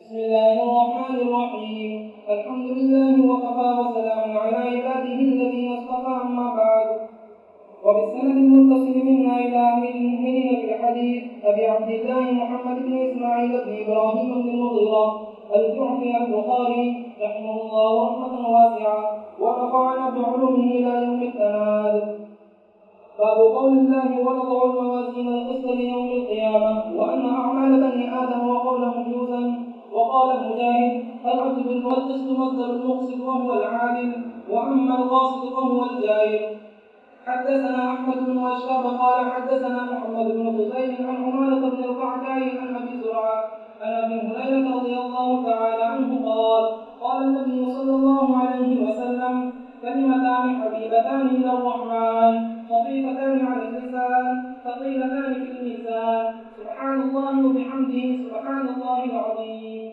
بسم الله الرحمن الرحيم. الحمد لله وكفى وسلام على عباده الذين اصطفى، أما بعد. وبالسند المتصل منا إلى أمير المؤمنين في الحديث أبي عبد الله محمد بن إسماعيل بن إبراهيم بن المغيرة الجعفي البخاري رحمه الله رحمة واسعة ونفعنا بعلومه إلى يوم التناد. باب قول الله: ونضع الموازين القسط ليوم القيامة وأن أعمال بني آدم وقولهم يوزن. وقال مجاهد: العدل بالقسط مصدر المقسط وهو العادل، وأما القاسط فهو الجائر. حدثنا أحمد بن أشرف قال حدثنا محمد بن فضيل عن عمارة بن القعقاع عن أبي زرعة عن أبي هريرة رضي الله تعالى عنه قال: قال النبي صلى الله عليه وسلم: كلمتان حبيبتان إلى الرحمن خفيفتان على اللسان ثقيلتان في الميزان، سبحان الله وبحمده سبحان الله العظيم.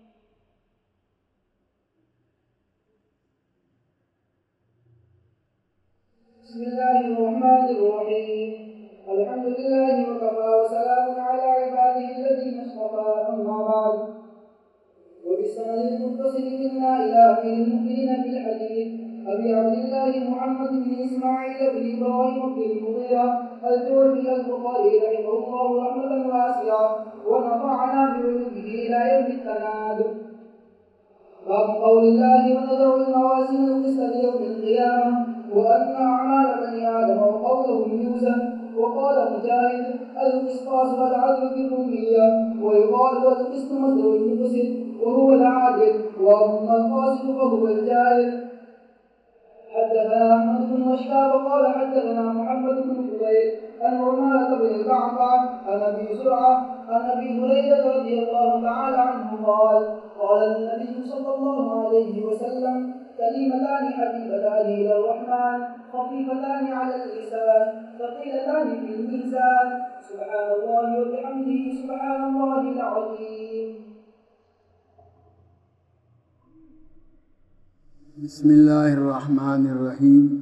بسم الله الرحمن الرحيم. الحمد لله وكفى وسلام على عباده الذين اصطفى، أما بعد. وبالسند المتصل منا إلى أمير المؤمنين في الحديث أبي عبد الله محمد بن إسماعيل بن إبراهيم بن المغيرة الجعفي البخاري رحمه الله رحمة واسعة ونفعنا بعلومه إلى يوم التناد. باب قول الله: ونضع الموازين القسط ليوم القيامة وأن أعمال بني آدم وقولهم يوزن. وقال مجاهد: القسطاس والعدل بالرومية، ويقال القسط مصدر المقسط وهو العادل، وأما القاسط فهو الجائر. حدثنا أحمد بن أشرف قال حدثنا محمد بن فضيل عن عمارة بن القعقاع عن أبي زرعة عن أبي هريرة رضي الله تعالى عنه قال: قال النبي صلى الله عليه وسلم: كلمتان حبيبتان إلى الرحمن خفيفتان على اللسان ثقيلتان في الميزان، سبحان الله وبحمده سبحان الله العظيم. بسم الله الرحمن الرحيم.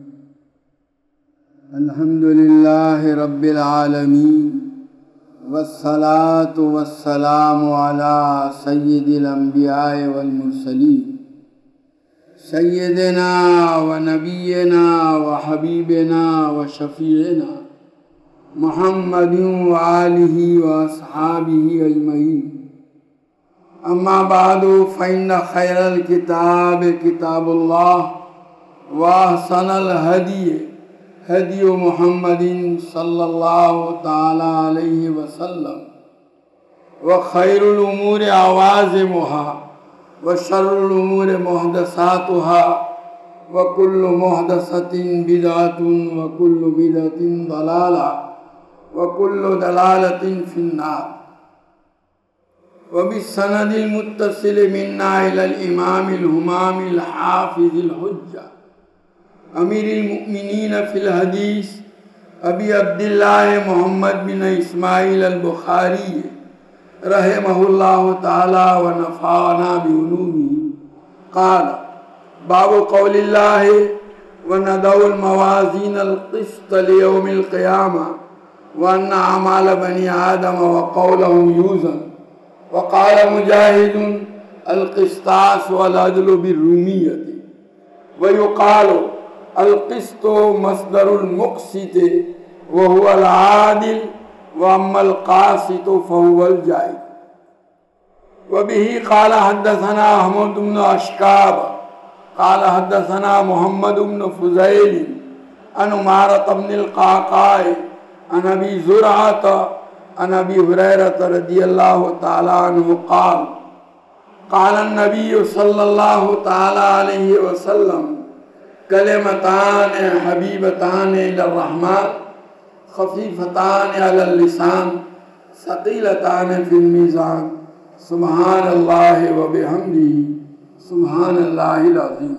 الحمد لله رب العالمين، والصلاة والسلام على سيد الأنبياء والمرسلين، سيدنا ونبينا وحبيبنا وشفيعنا محمد وآله وأصحابه أجمعين. أما بعد، فإن خير الكتاب كتاب الله، وأحسن الهدي هدي محمد صلى الله تعالى عليه وسلم، وخير الأمور عوازمها، وشر الأمور محدثاتها، وكل محدثة بدعة، وكل بدعة ضلالة، وكل ضلالة في النار. وبالسند المتصل منا إلى الإمام الهمام الحافظ الحجة أمير المؤمنين في الحديث أبي عبد الله محمد بن إسماعيل البخاري رحمه الله تعالى ونفعنا بعلومه قال: باب قول الله: ونضع الموازين القسط ليوم القيامة وأن أعمال بني آدم وقولهم يوزن. وقال مجاهد: القسطاس والعدل بالرومية، ويقال القسط مصدر المقسط وهو العادل، وأما القاسط فهو الجائر. وبه قال حدثنا أحمد بن أشكاب قال حدثنا محمد بن فضيل عن عمارة بن القعقاع عن أبي زرعة عن أبي هريرة رضي الله تعالى عنه قال: قال النبي صلى الله تعالى عليه وسلم: كلمتان حبيبتان إلى الرحمن خفيفتان على اللسان ثقيلتان في الميزان، سبحان الله وبحمده سبحان الله العظيم.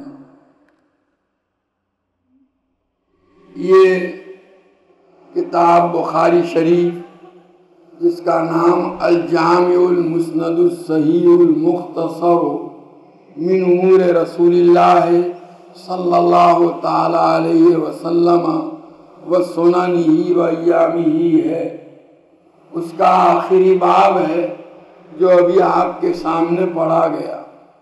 یہ کتاب بخاری شریف جس کا نام الجامع المسند الصحیح المختصر من امور رسول اللہ صلی اللہ تعالی علیہ وسلم وسننہ و ایامہ ہے، اس کا آخری باب ہے جو ابھی آپ کے سامنے پڑھا گیا۔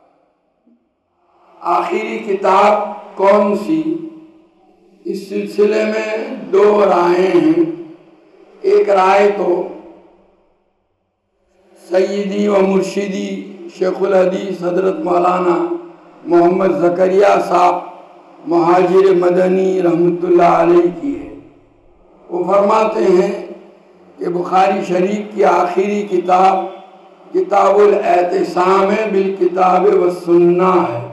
آخری کتاب کون سی؟ اس سلسلے میں دو رائیں ہیں۔ ایک رائے تو سیدی و مرشدی شیخ الحدیث حضرت مولانا محمد زکریا صاحب مہاجر مدنی رحمۃ اللہ علیہ کی ہے۔ وہ فرماتے ہیں کہ بخاری شریف کی آخری کتاب کتاب الاعتصام بالکتاب والسنہ ہے،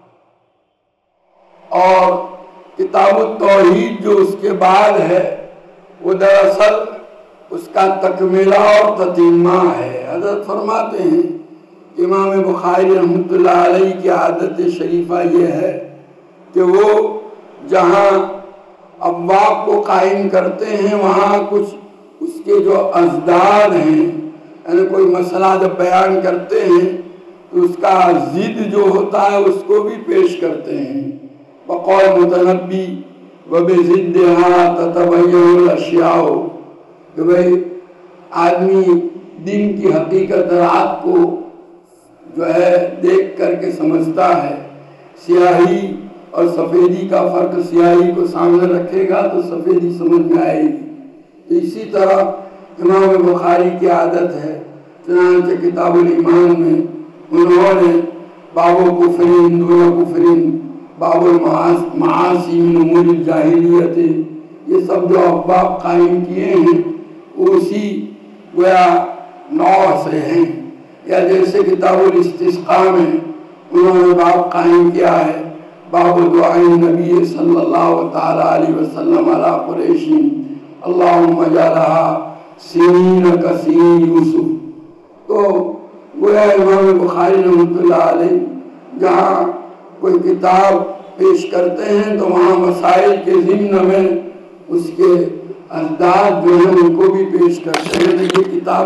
اور کتاب التوحید جو اس کے بعد ہے وہ دراصل اس کا تکملہ اور تتمہ ہے۔ حضرت فرماتے ہیں کہ امام بخاری رحمۃ اللہ علیہ کی عادت شریفہ یہ ہے کہ وہ جہاں ابواب کو قائم کرتے ہیں وہاں کچھ اس کے جو ازداد ہیں، یعنی کوئی مسئلہ جب بیان کرتے ہیں تو اس کا ضد جو ہوتا ہے اس کو بھی پیش کرتے ہیں۔ بقول متنبی وبضدها تتبین الاشیاء، کہ بھئی آدمی دن کی حقیقت رات کو جو ہے دیکھ کر کے سمجھتا ہے۔ سیاہی اور سفیدی کا فرق سیاہی کو سامنے رکھے گا تو سفیدی سمجھ میں آئے گی۔ اسی طرح امام بخاری کی عادت ہے، چنانچہ کتاب الایمان میں انہوں نے باب کفرین دون کفرین، باب المعاصی من امور الجاہلیت، یہ سب جو ابواب قائم کیے ہیں اسی گویا نوع سے ہیں۔ یا جیسے کتاب الاستسقاء میں انہوں نے باب قائم کیا ہے باب دعاء النبی صلی اللہ تعالی علیہ وسلم علی قریش اللہم اجعلها سنین کسین یوسف۔ تو گویا امام بخاری رحمۃ اللہ علیہ جہاں کوئی کتاب پیش کرتے ہیں تو وہاں مسائل کے ضمن میں اس کے اجداد جو ہیں ان کو بھی پیش کرتے ہیں۔ یہ کتاب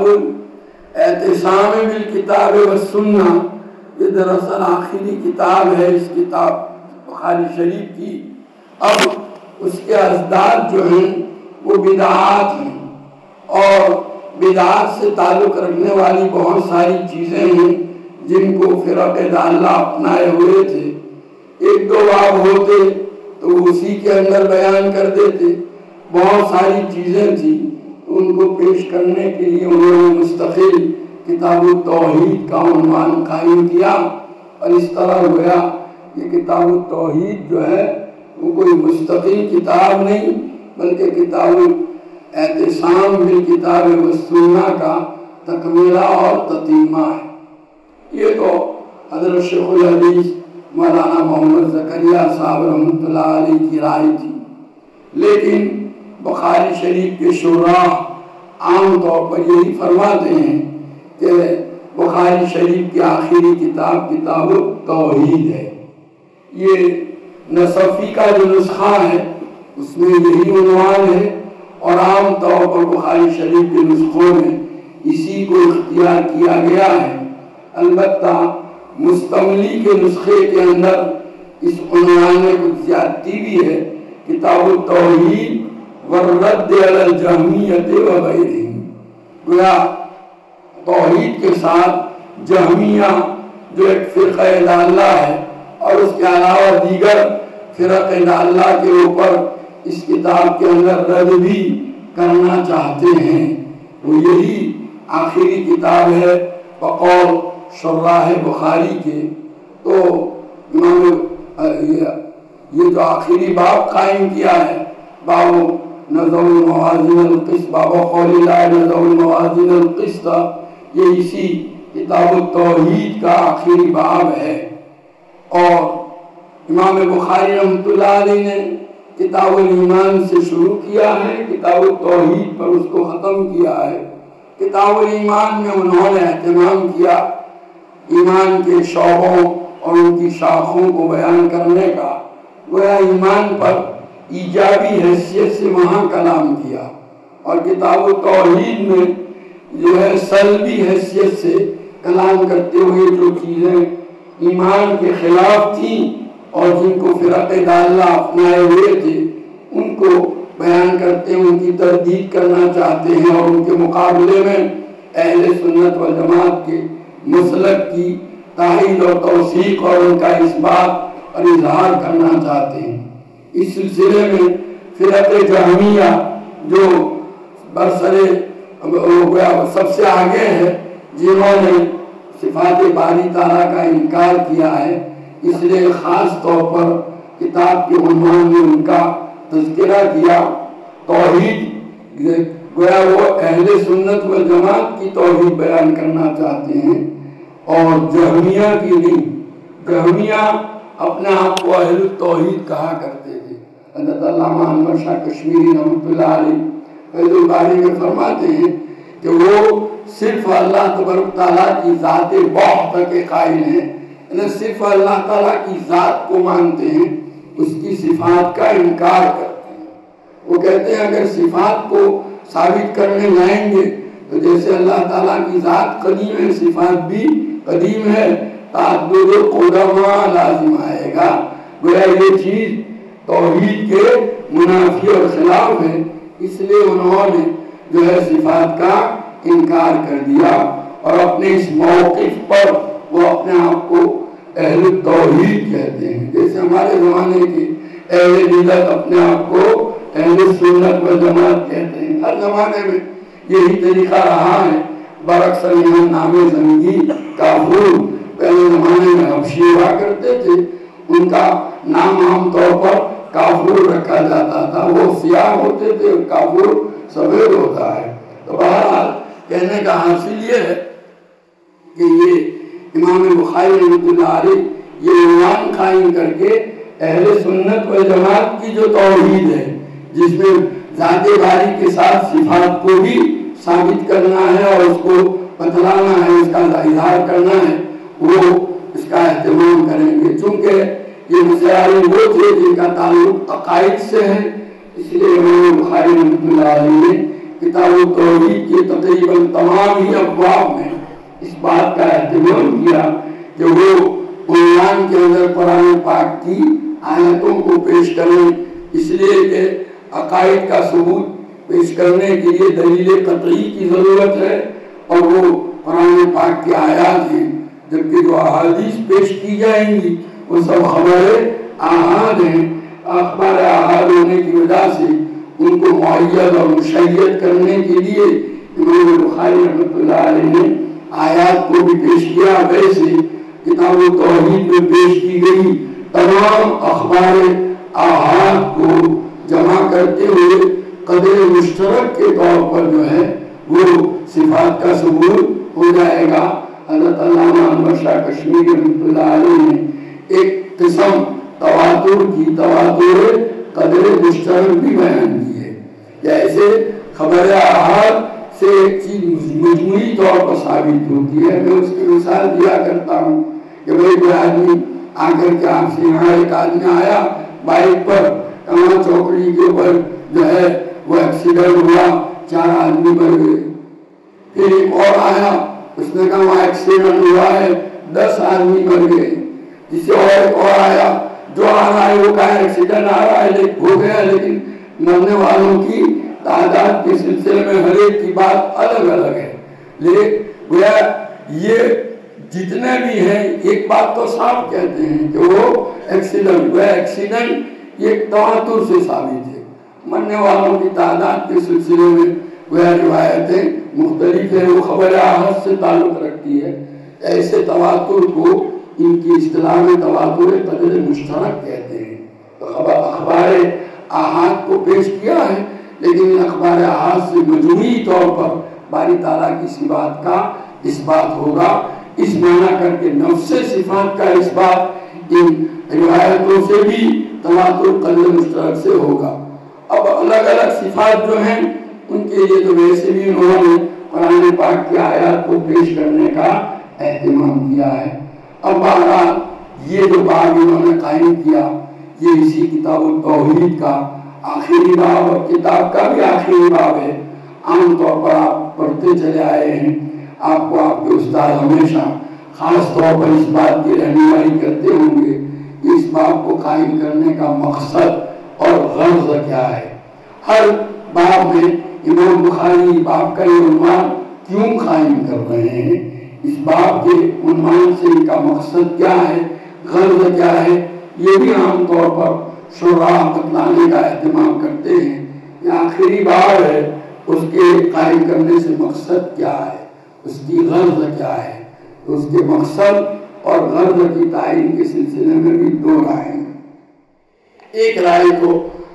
اعتصام بالکتاب والسنہ یہ دراصل آخری کتاب ہے اس کتاب بخاری شریف کی۔ اب اس کے اجداد جو ہیں وہ بدعات ہیں، اور بدعات سے تعلق رکھنے والی بہت ساری چیزیں ہیں جن کو فرق ضالہ اپنائے ہوئے تھے۔ ایک دو باب ہوتے تو اسی کے اندر بیان کر دیتے، بہت ساری چیزیں تھیں ان کو پیش کرنے کے لیے انہوں نے مستقل کتاب التوحید کا عنوان قائم کیا، اور اس طرح ہوا کہ کتاب التوحید جو ہے وہ کوئی مستقل کتاب نہیں بلکہ کتاب الاعتصام بالکتاب والسنہ کا تکملہ اور تتمہ ہے۔ یہ تو حضرت شیخ الحدیث مولانا محمد زکریا صاحب رحمۃ اللہ علیہ کی رائے تھی، لیکن بخاری شریف کے شراح عام طور پر یہی فرماتے ہیں کہ بخاری شریف کی آخری کتاب کتاب التوحید ہے۔ یہ نصفی کا جو نسخہ ہے اس میں یہی عنوان ہے، اور عام طور پر بخاری شریف کے نسخوں میں اسی کو اختیار کیا گیا ہے۔ البتہ مستملی کے نسخے کے اندر اس عنوان میں کچھ زیادتی بھی ہے، کتاب التوحید والرد علی الجہمیۃ وغیرہم۔ گویا توحید کے ساتھ جہمیہ جو ایک فرقہ ضالہ ہے اور اس کے علاوہ دیگر فرق ضالہ کے اوپر اس کتاب کے اندر رد بھی کرنا چاہتے ہیں، وہ یہی آخری کتاب ہے بقول شراح بخاری کے۔ تو یہ جو آخری باب قائم کیا ہے باب نظر الموازین القسط، باب قول اللہ نظر الموازین القسط، یہ اسی کتاب التوحید کا آخری باب ہے۔ اور امام بخاری رحمۃ اللہ علیہ نے کتاب الایمان سے شروع کیا ہے، کتاب التوحید پر اس کو ختم کیا ہے۔ کتاب الایمان میں انہوں نے اہتمام کیا ایمان کے شعبوں اور ان کی شاخوں کو بیان کرنے کا، گویا ایمان پر ایجابی حیثیت سے وہاں کلام کیا، اور کتاب التوحید میں جو ہے سلبی حیثیت سے کلام کرتے ہوئے جو چیزیں ایمان کے خلاف تھیں اور جن کو فرق ضالہ اپنائے ہوئے تھے ان کو بیان کرتے ہیں، ان کی تردید کرنا چاہتے ہیں اور ان کے مقابلے میں اہل سنت والجماعت کے مسلک کی تائید اور توثیق اور ان کا اثبات اور اظہار کرنا چاہتے ہیں۔ اس سلسلے میں فرق جہمیہ جو برسرے سب سے آگے ہے، جنہوں نے صفات باری تعالیٰ کا انکار کیا ہے، اس لیے خاص طور پر کتاب کے عنوان میں ان کا تذکرہ کیا۔ توحید گویا وہ اہل سنت والجماعت کی توحید بیان کرنا چاہتے ہیں اور جہمیہ کی نہیں۔ جہمیہ اپنے آپ کو اہل التوحید کہا کرتے تھے۔ حضرت علامہ انور شاہ کشمیری رحمۃ اللہ علیہ فیض الباری میں فرماتے ہیں کہ وہ صرف اللہ تبارک تعالیٰ کی ذات واحدہ کے قائل ہیں، یعنی صرف اللہ تعالیٰ کی ذات کو مانتے ہیں، اس کی صفات کا انکار کرتے ہیں۔ وہ کہتے ہیں اگر صفات کو ثابت کرنے لائیں گے تو جیسے اللہ تعالیٰ کی ذات قدیم ہے، صفات بھی قدیم ہے، تعدد قدما لازم آئے گا۔ گویا یہ چیز توحید کے منافی اور خلاف ہے، اس لیے انہوں نے جو ہے صفات کا انکار کر دیا اور اپنے اس موقف پر وہ اپنے آپ کو اہل توحید کہتے ہیں۔ جیسے ہمارے زمانے کے اہل ملت اپنے آپ کو اہل سنت والجماعت کہتے ہیں۔ ہر زمانے میں یہی طریقہ رہا ہے۔ برعکس یہاں نام زنگی کافور پہلے زمانے میں حبشی ہوا کرتے تھے، ان کا نام عام طور پر کافور رکھا جاتا تھا۔ وہ سیاہ ہوتے تھے اور کافور سفید ہوتا ہے۔ تو بہرحال کہنے کا حاصل یہ ہے کہ یہ امام بخاری رحمۃ اللہ علیہ یہ عنوان قائم کر کے اہل سنت والجماعت کی جو توحید ہے، جس میں ذات باری کے ساتھ صفات کو بھی ثابت کرنا ہے اور اس کو بتلانا ہے، اس کا اظہار کرنا ہے، وہ اس کا اہتمام کریں گے۔ چونکہ یہ مسائل وہ تھے جن کا تعلق عقائد سے ہے، اس لیے امام بخاری رحمۃ اللہ علیہ نے کتاب التوحید کے تقریباً تمام ہی ابواب میں اس بات کا اہتمام کیا کہ وہ عنوان کے اندر قرآن پاک کی آیتوں کو پیش کریں، اس لیے کہ عقائد کا ثبوت پیش کرنے کے لیے دلیل قطعی کی ضرورت ہے اور وہ قرآن پاک کی آیات ہیں، جبکہ جو احادیث پیش کی جائیں گی وہ سب خبر احاد ہیں۔ اخبار احاد ہونے کی وجہ سے ان کو معید اور مشید کرنے کے لیے امام بخاری رحمۃ اللہ علیہ نے آیات کو بھی پیش کیا۔ ویسے کتاب التوحید میں پیش کی گئی تمام اخبار احاد کو جمع کرتے ہوئے قدر مشترک کے طور پر جو ہے وہ صفات کا ثبوت ہو جائے گا۔ حضرت علامہ انور شاہ کشمیری رحمۃ اللہ علیہ نے ایک قسم تواتر کی تواتر قدر مشترک بھی بیان کی ہے، جیسے خبر احاد سے ایک چیز مجموعی طور پر ثابت ہوتی ہے۔ میں اس کی مثال دیا کرتا ہوں کہ بھائی کوئی آدمی آ کر کے آپ سے یہاں ایک آدمی آیا بائک پر، کہاں چوکڑی کے اوپر جو ہے وہ ایکسیڈنٹ ہوا، 4 آدمی مر گئے۔ پھر ایک اور آیا، اس نے کہا وہاں ایکسیڈنٹ ہوا ہے، 10 آدمی مر گئے۔ جسے اور آیا، جو آ رہا ہے وہ کہا ایکسیڈنٹ آ رہا ہے ہو گیا، لیکن مرنے والوں کی تعداد کے سلسلے میں ہر ایک کی بات الگ الگ ہے۔ لیکن گویا یہ جتنے بھی ہیں ایک بات تو صاف کہتے ہیں کہ وہ ایکسیڈنٹ ہوا۔ ایکسیڈنٹ یہ تواتر سے ثابت ہے۔ مرنے والوں کی تعداد کے سلسلے میں گویا روایتیں مختلف ہیں، وہ خبر احاد سے تعلق رکھتی ہے۔ ایسے تواتر کو ان کی اصطلاح میں تواتر قدر مشترک کہتے ہیں۔ تو اخبار احاد کو پیش کیا ہے، لیکن ان اخبار احاد سے مجموعی طور پر باری تعالیٰ کی صفات کا اثبات ہوگا۔ اس معنی کر کے نفس صفات کا اثبات ان روایتوں سے بھی تواتر قدر مشترک سے ہوگا۔ اب الگ الگ صفات جو ہیں ان کے لیے تو ویسے بھی انہوں نے قرآن پاک کی آیات کو پیش کرنے کا اہتمام کیا ہے۔ اب بہرحال یہ جو باب انہوں نے قائم کیا یہ اسی کتاب التوحید کا آخری باب اور کتاب کا بھی آخری باب ہے۔ عام طور پر آپ پڑھتے چلے آئے ہیں، آپ کو آپ کے استاد ہمیشہ خاص طور پر اس بات کی رہنمائی کرتے ہوں گے کہ اس باب کو قائم کرنے کا مقصد اور غرض کیا ہے۔ ہر باب میں امام بخاری باب کا یہ عنوان کیوں قائم کر رہے ہیں، اس باب کے عنوان سے ان کا مقصد کیا ہے، غرض کیا ہے، یہ بھی عام طور پر شراح بتلانے کا اہتمام کرتے ہیں۔ یہ آخری باب ہے، اس کے قائم کرنے سے مقصد کیا ہے، اس کی غرض کیا ہے۔ اس کے مقصد اور غرض کی تعین کے سلسلے میں بھی دو رائے ہیں۔ ایک رائے کو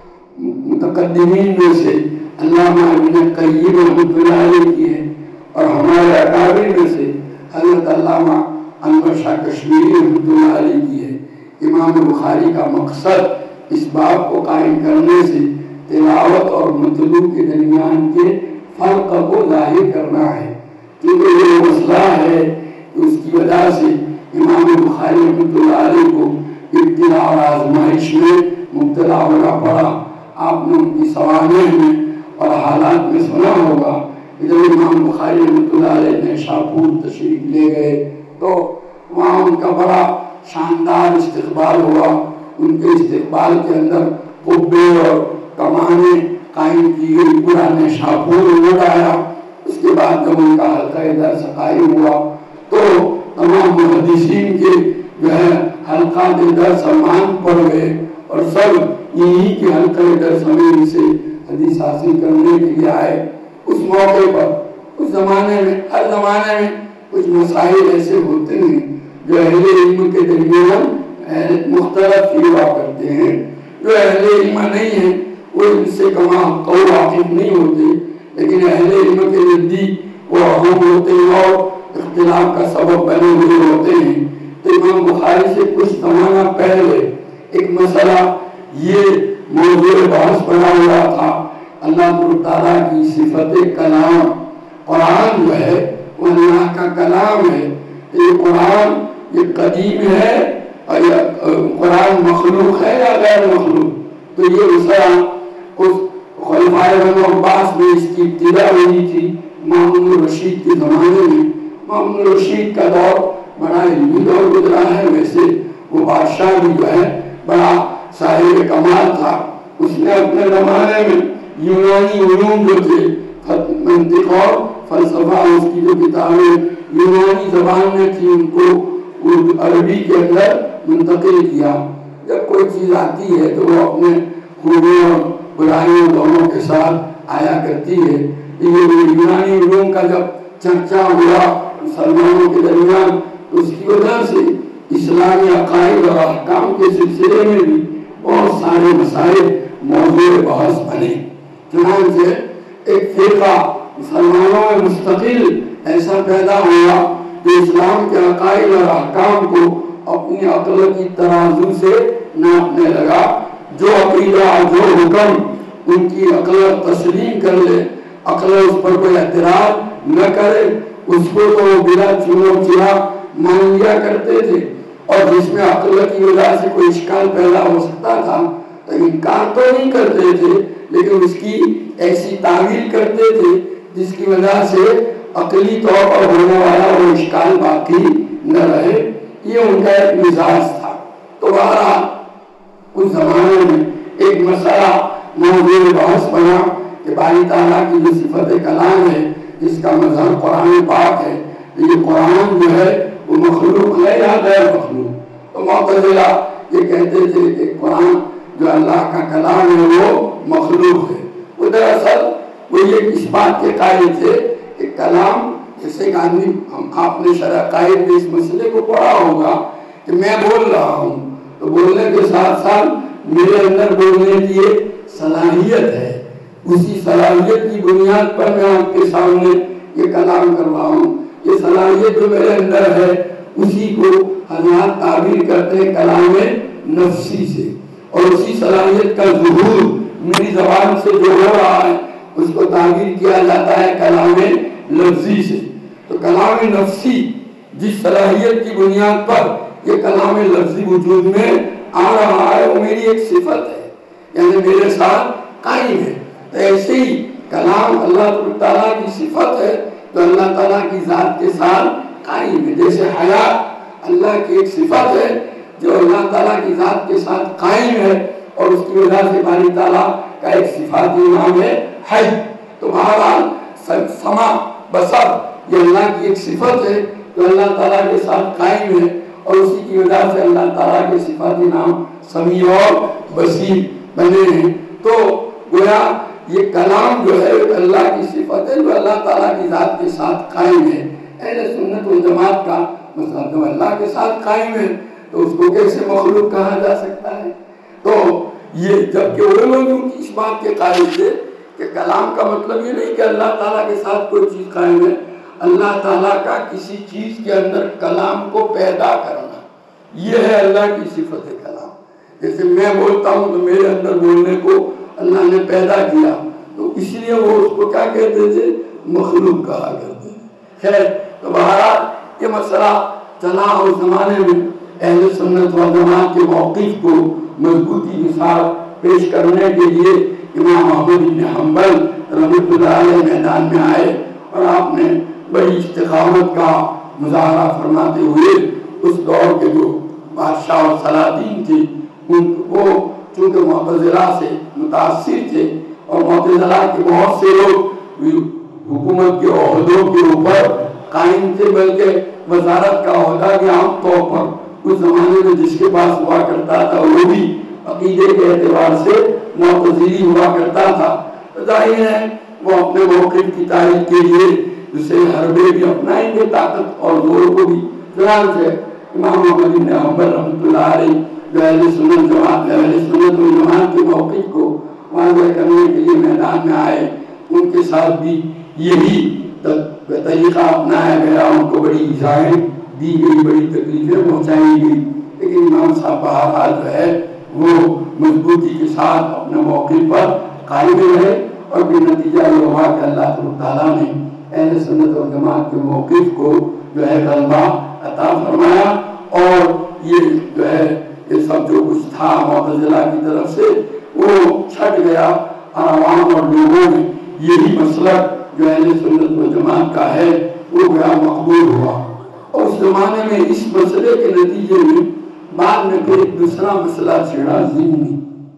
متقدمین میں سے علامہ ابن قیم رحمۃ اللہ علیہ کی ہے، اور ہمارے اکابر میں سے حضرت علامہ انور شاہ کشمیری رحمۃ اللہ علیہ کی ہے۔ امام بخاری کا مقصد اس باب کو قائم کرنے سے تلاوت اور مطلوع کے درمیان کے فرق کو ظاہر کرنا ہے، کیونکہ یہ مسئلہ ہے کہ اس کی وجہ سے امام بخاری رحمۃ اللہ علیہ کو ابتلا اور آزمائش میں مبتلا ہونا پڑا۔ آپ نے ان کی سوانح میں اور حالات میں سنا ہوگا کہ جب امام بخاری رحمۃ اللہ علیہ نے شاپور تشریف لے گئے تو وہاں ان کا بڑا شاندار استقبال ہوا۔ ان کے استقبال کے اندر قبے اور کمانیں قائم کی گئی، پورا نے شاپور اڑ آیا۔ اس کے بعد جب ان کا حلقہ درس قائم ہوا تو تمام محدثین کے جو ہے حلقہ درس مان پڑ گئے، اور سب انہی کے حلقہ درس میں سے حدیث حاصل کرنے کے لیے آئے۔ اس موقع پر اس زمانے میں، ہر زمانے میں کچھ مسائل ایسے ہوتے ہیں جو اہل علم کے درمیان مختلف ہوا کرتے ہیں۔ جو اہل علم نہیں ہیں وہ ان سے کما قول واقف نہیں ہوتے، لیکن اہل علم کے نزدیک وہ اہم ہوتے ہیں اور اختلاف کا سبب بنے ہوئے ہوتے ہیں۔ تو امام بخاری سے کچھ زمانہ پہلے ایک مسئلہ یہ موضوع بحث بنا ہوا تھا، اللہ تعالیٰ کی صفت کلام۔ قرآن جو ہے وہ اللہ کا کلام ہے۔ یہ قرآن یہ قدیم ہے، اور قرآن مخلوق ہے یا غیر مخلوق؟ تو یہ مسئلہ اس خلفائے بنو عباس میں اس کی ابتدا ہوئی تھی، مامون الرشید کے زمانے میں۔ مامون الرشید کا دور بڑا علمی دور گزرا ہے، ویسے وہ بادشاہ بھی جو ہے بڑا صاحب کمال تھا۔ اس نے اپنے زمانے میں یونانی علوم جو تھے، منطق اور فلسفہ، اس کی جو کتابیں یونانی زبان میں تھی ان کو عربی کے اندر منتقل کیا۔ جب کوئی چیز آتی ہے تو وہ اپنے خوبیوں اور برائیوں دونوں کے ساتھ آیا کرتی ہے۔ یہ یونانی علوم کا جب چرچا ہوا مسلمانوں کے درمیان، اس کی وجہ سے اسلامی عقائد اور احکام کے سلسلے میں بھی بہت سارے مسائل موضوع بحث بنے۔ چنانچہ ایک فرقہ مسلمانوں میں مستقل ایسا پیدا ہوا کہ اسلام کے عقائد اور احکام کو اپنی عقل کی ترازو سے ناپنے لگا۔ جو عقیدہ جو حکم ان کی عقل تسلیم کر لے، عقل اس پر کوئی اعتراض نہ کرے، اس کو تو بلا چنو چرا مان لیا کرتے تھے، اور جس میں عقل کی وجہ سے کوئی اشکال پیدا ہو سکتا تھا تو انکار تو نہیں کرتے تھے، لیکن اس کی ایسی تعویل کرتے تھے جس کی وجہ سے عقلی طور پر ہونے والا وہ اشکال باقی نہ رہے۔ یہ ان کا ایک مزاج تھا۔ تو بہرحال اس زمانے میں ایک مسئلہ موضوع بحث بنا کہ باری تعالیٰ کی جو صفت کلام ہے، جس کا مظہر قرآن پاک ہے، یہ قرآن جو ہے وہ مخلوق ہے یا غیر مخلوق؟ تو معتزلہ یہ کہتے تھے کہ قرآن جو اللہ کا کلام ہے وہ مخلوق ہے۔ وہ دراصل وہ یہ اس بات کے قائل تھے کہ کلام، جیسے کہ آدمی، آپ نے شرح قائد میں اس مسئلے کو پڑھا ہوگا کہ میں بول رہا ہوں تو بولنے کے ساتھ ساتھ میرے اندر بولنے کی ایک صلاحیت ہے، اسی صلاحیت کی بنیاد پر میں آپ کے سامنے یہ کلام کر رہا ہوں۔ یہ صلاحیت جو میرے اندر ہے اسی کو حضرات تعبیر کرتے ہیں کلام نفسی سے، اور اسی صلاحیت کا ظہور میری زبان سے جو ہو رہا ہے اس کو تعبیر کیا جاتا ہے کلام لفظی سے۔ تو کلام نفسی جس صلاحیت کی بنیاد پر یہ کلام لفظی وجود میں آ رہا ہے وہ میری ایک صفت ہے، یعنی میرے ساتھ قائم ہے۔ تو ایسے ہی کلام اللہ تعالیٰ کی صفت ہے تو اللہ تعالیٰ کی ذات کے ساتھ قائم ہے۔ جیسے حیات اللہ کی ایک صفت ہے جو اللہ تعالیٰ کی ذات کے ساتھ قائم ہے، اور اس کی وجہ سے باری تعالیٰ کا ایک صفاتی نام ہے حی۔ تو بہرحال سما بصر یہ اللہ کی ایک صفت ہے جو اللہ تعالیٰ کے ساتھ قائم ہے، اور اسی کی وجہ سے اللہ تعالیٰ کے صفاتی نام سمیع اور بصیر بنے ہیں۔ تو گویا یہ کلام جو ہے اللہ کی صفت ہے جو اللہ تعالیٰ کی ذات کے ساتھ قائم ہے۔ اہل سنت والجماعت کا مسئلہ جو اللہ کے ساتھ قائم ہے تو اس کو کیسے مخلوق کہا جا سکتا ہے؟ تو یہ جبکہ وہ لوگ اس بات کے قائل تھے کہ کلام کا مطلب یہ نہیں کہ اللہ تعالیٰ کے ساتھ کوئی چیز قائم ہے، اللہ تعالیٰ کا کسی چیز کے اندر کلام کو پیدا کرنا، یہ ہے اللہ کی صفت ہے کلام۔ جیسے میں بولتا ہوں تو میرے اندر بولنے کو اللہ نے پیدا کیا، تو اس لیے وہ اس کو کیا کہتے تھے؟ مخلوق کہا کرتے تھے۔ خیر، تو بہرحال یہ مسئلہ چلا، اور زمانے میں اہل سنت والجماعت کے موقف کو مضبوطی کے ساتھ پیش کرنے کے لیے امام احمد بن حنبل رحمۃ اللہ علیہ میدان میں آئے، اور آپ نے بڑی استقامت کا مظاہرہ فرماتے ہوئے اس دور کے جو بادشاہ اور سلاطین تھے ان کو، چونکہ معتزلہ سے متاثر تھے اور معتزلہ کے بہت سے لوگ حکومت کے عہدوں کے اوپر قائم تھے، بلکہ وزارت کا عہدہ بھی عام طور پر اس زمانے میں جس کے پاس ہوا کرتا تھا وہ بھی عقیدے کے اعتبار سے معتزلی ہوا کرتا تھا۔ ظاہر ہے وہ اپنے موقف کی تائید کے لیے اسے حربے بھی اپنائیں گے، طاقت اور زور کو بھی۔ چنانچہ امام احمد بن حنبل رحمۃ اللہ علیہ جو اہل سنت والجماعت کے موقف کو واضح کرنے کے لیے میدان میں آئے، ان کے ساتھ بھی یہی طریقہ اپنایا گیا، ان کو بڑی ایذائیں دی گئی، بڑی تکلیفیں پہنچائی گئی، لیکن امام صاحب بہرحال جو ہے وہ مضبوطی کے ساتھ اپنے موقف پر قائم رہے، اور بھی نتیجہ یہ ہوا کہ اللہ تعالیٰ نے اہل سنت والجماعت کے موقف کو جو ہے غلبہ عطا فرمایا، اور یہ جو ہے یہ سب جو کچھ تھا معتزلہ کی طرف سے وہ چھٹ گیا، اور عوام اور لوگوں میں یہی مسلک جو اہل سنت والجماعت کا ہے وہ گیا مقبول ہوا۔ اور اس زمانے میں اس مسئلے کے نتیجے میں بعد میں پھر ایک دوسرا مسئلہ چھڑا ضمنی،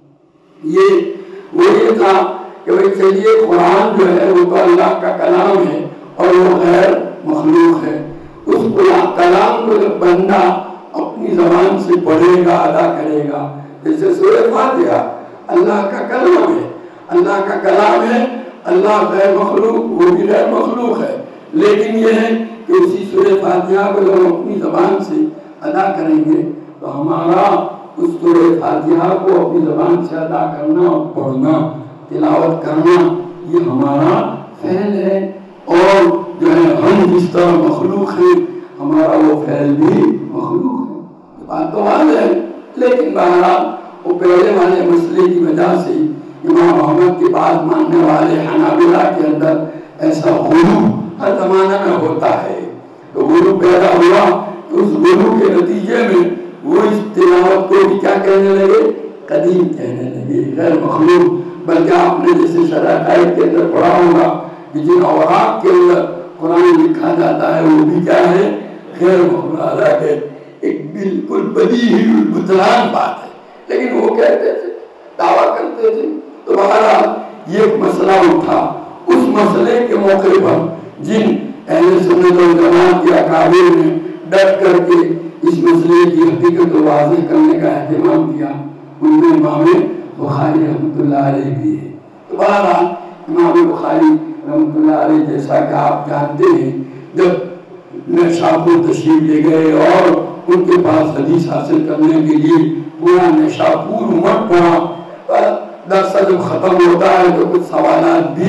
یہ تھا کہ بھئی چلیے قرآن جو ہے وہ تو اللہ کا کلام ہے اور وہ غیر مخلوق ہے، اس کلام کو جب بندہ اپنی زبان سے پڑھے گا، ادا کرے گا، جیسے سورہ فاتحہ اللہ کا کلام ہے، اللہ کا کلام ہے، اللہ غیر مخلوق، وہ بھی غیر مخلوق ہے، لیکن یہ ہے کہ اسی سورہ فاتحہ کو جب اپنی زبان سے ادا کریں گے تو ہمارا اس سورہ فاتحہ کو اپنی زبان سے ادا کرنا اور پڑھنا، تلاوت کرنا، یہ ہمارا فعل ہے، اور جو ہے ہم جس طرح مخلوق ہیں ہمارا وہ فعل بھی مخلوق ہے۔ یہ بات تو واضح ہے، لیکن بہرحال وہ پہلے والے مسئلے کی وجہ سے امام احمد کے بعد ماننے والے حنابلہ کے اندر ایسا غلو ہر زمانہ میں ہوتا ہے، تو غلو پیدا ہوا، تو اس غلو کے نتیجے میں وہ اس تلاوت کو بھی کیا کہنے لگے؟ قدیم کہنے لگے، غیر مخلوق۔ بلکہ آپ نے جیسے شرح قائد کے اندر پڑھا ہوگا کہ جن اوراق کے اندر قرآن لکھا جاتا ہے وہ بھی کیا ہے؟ غیر مخلوق۔ حالانکہ ایک بالکل بدیہی البطلان بات ہے، لیکن وہ کہتے تھے، دعویٰ کرتے تھے۔ تو بہرحال یہ مسئلہ اٹھا، اس مسئلے کے موقع پر جن اہل سنت والجماعت کے اکابر نے ڈٹ کر کے اس مسئلے کی حقیقت کو واضح کرنے کا اہتمام کیا، ان میں امام بخاری رحمۃ اللہ علیہ بھی ہے۔ تو بہرحال امام بخاری رحمۃ اللہ علیہ جیسا کہ آپ جانتے ہیں جب نیشاپور تشریف لے گئے اور ان کے پاس حدیث حاصل کرنے کے لیے پورا نیشاپور امٹ پڑا، درس جب ختم ہوتا ہے تو کچھ سوالات بھی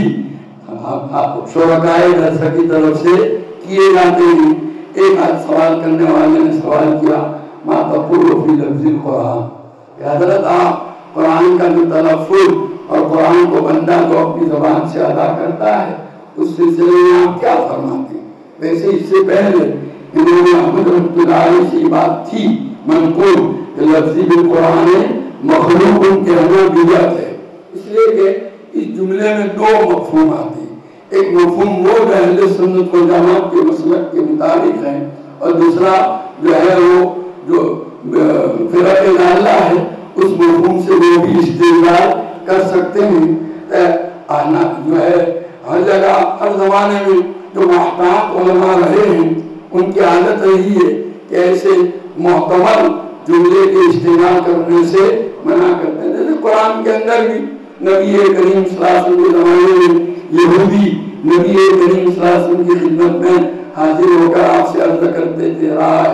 شرکائے درس کی طرف سے کیے جاتے ہیں۔ ایک آج سوال کرنے والے نے سوال کیا ما تقول فی لفظ القرآن، کہ حضرت آپ قرآن کا جو تلفظ اور قرآن کو بندہ جو اپنی زبان سے ادا کرتا ہے اس سلسلے میں آپ کیا فرماتے ہیں؟ ویسے اس سے پہلے امام احمد رحمۃ اللہ علیہ سے بات تھی منقول کہ لفظی بالقرآن مخلوق کہنا بدعت ہے، اس لیے کہ اس جملے میں دو مفہوم آتے ہیں، ایک مفہوم وہ جو اہل سنت والجماعت کے مسلک کے مطابق ہے، اور دوسرا جو ہے وہ جو فرق ضالہ ہے اس مفہوم سے وہ بھی استدلال کر سکتے ہیں۔ آنا جو ہے ہر جگہ ہر زمانے میں جو محتاط علماء رہے ہیں ان کی عادت رہی ہے کہ ایسے محتمل جملے کے استعمال کرنے سے منع کرتے ہیں. جیسے قرآن کے اندر بھی نبی کریم صلی اللہ علیہ وسلم کے زمانے میں یہودی نبی کریم صلی اللہ علیہ وسلم کی خدمت میں حاضر ہو کر آپ سے عرض کرتے تھے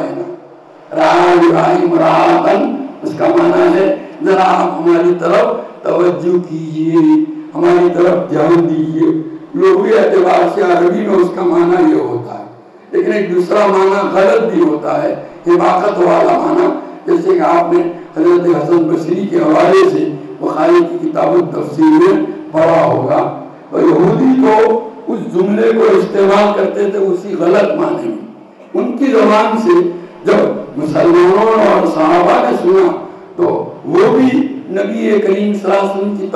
ابراہیم راحتن، اس کا معنی ہے ذرا آپ ہماری طرف توجہ کیجئے، ہماری طرف دھیان دیجئے. لغوی اعتبار سے عربی میں اس کا معنی یہ ہوتا ہے، لیکن ایک دوسرا معنی غلط بھی ہوتا ہے، حماقت والا معنی، جیسے کہ آپ نے حضرت حسن بصری کے حوالے سے بخاری کی کتاب التفسیر میں پڑھا ہوگا. اور یہودی تو اس جملے کو استعمال کرتے تھے اسی غلط معنی میں. ان کی زبان سے جب مسلمانوں اور صحابہ نے سنا تو وہ بھی نبی کریم صلی اللہ علیہ وسلم کی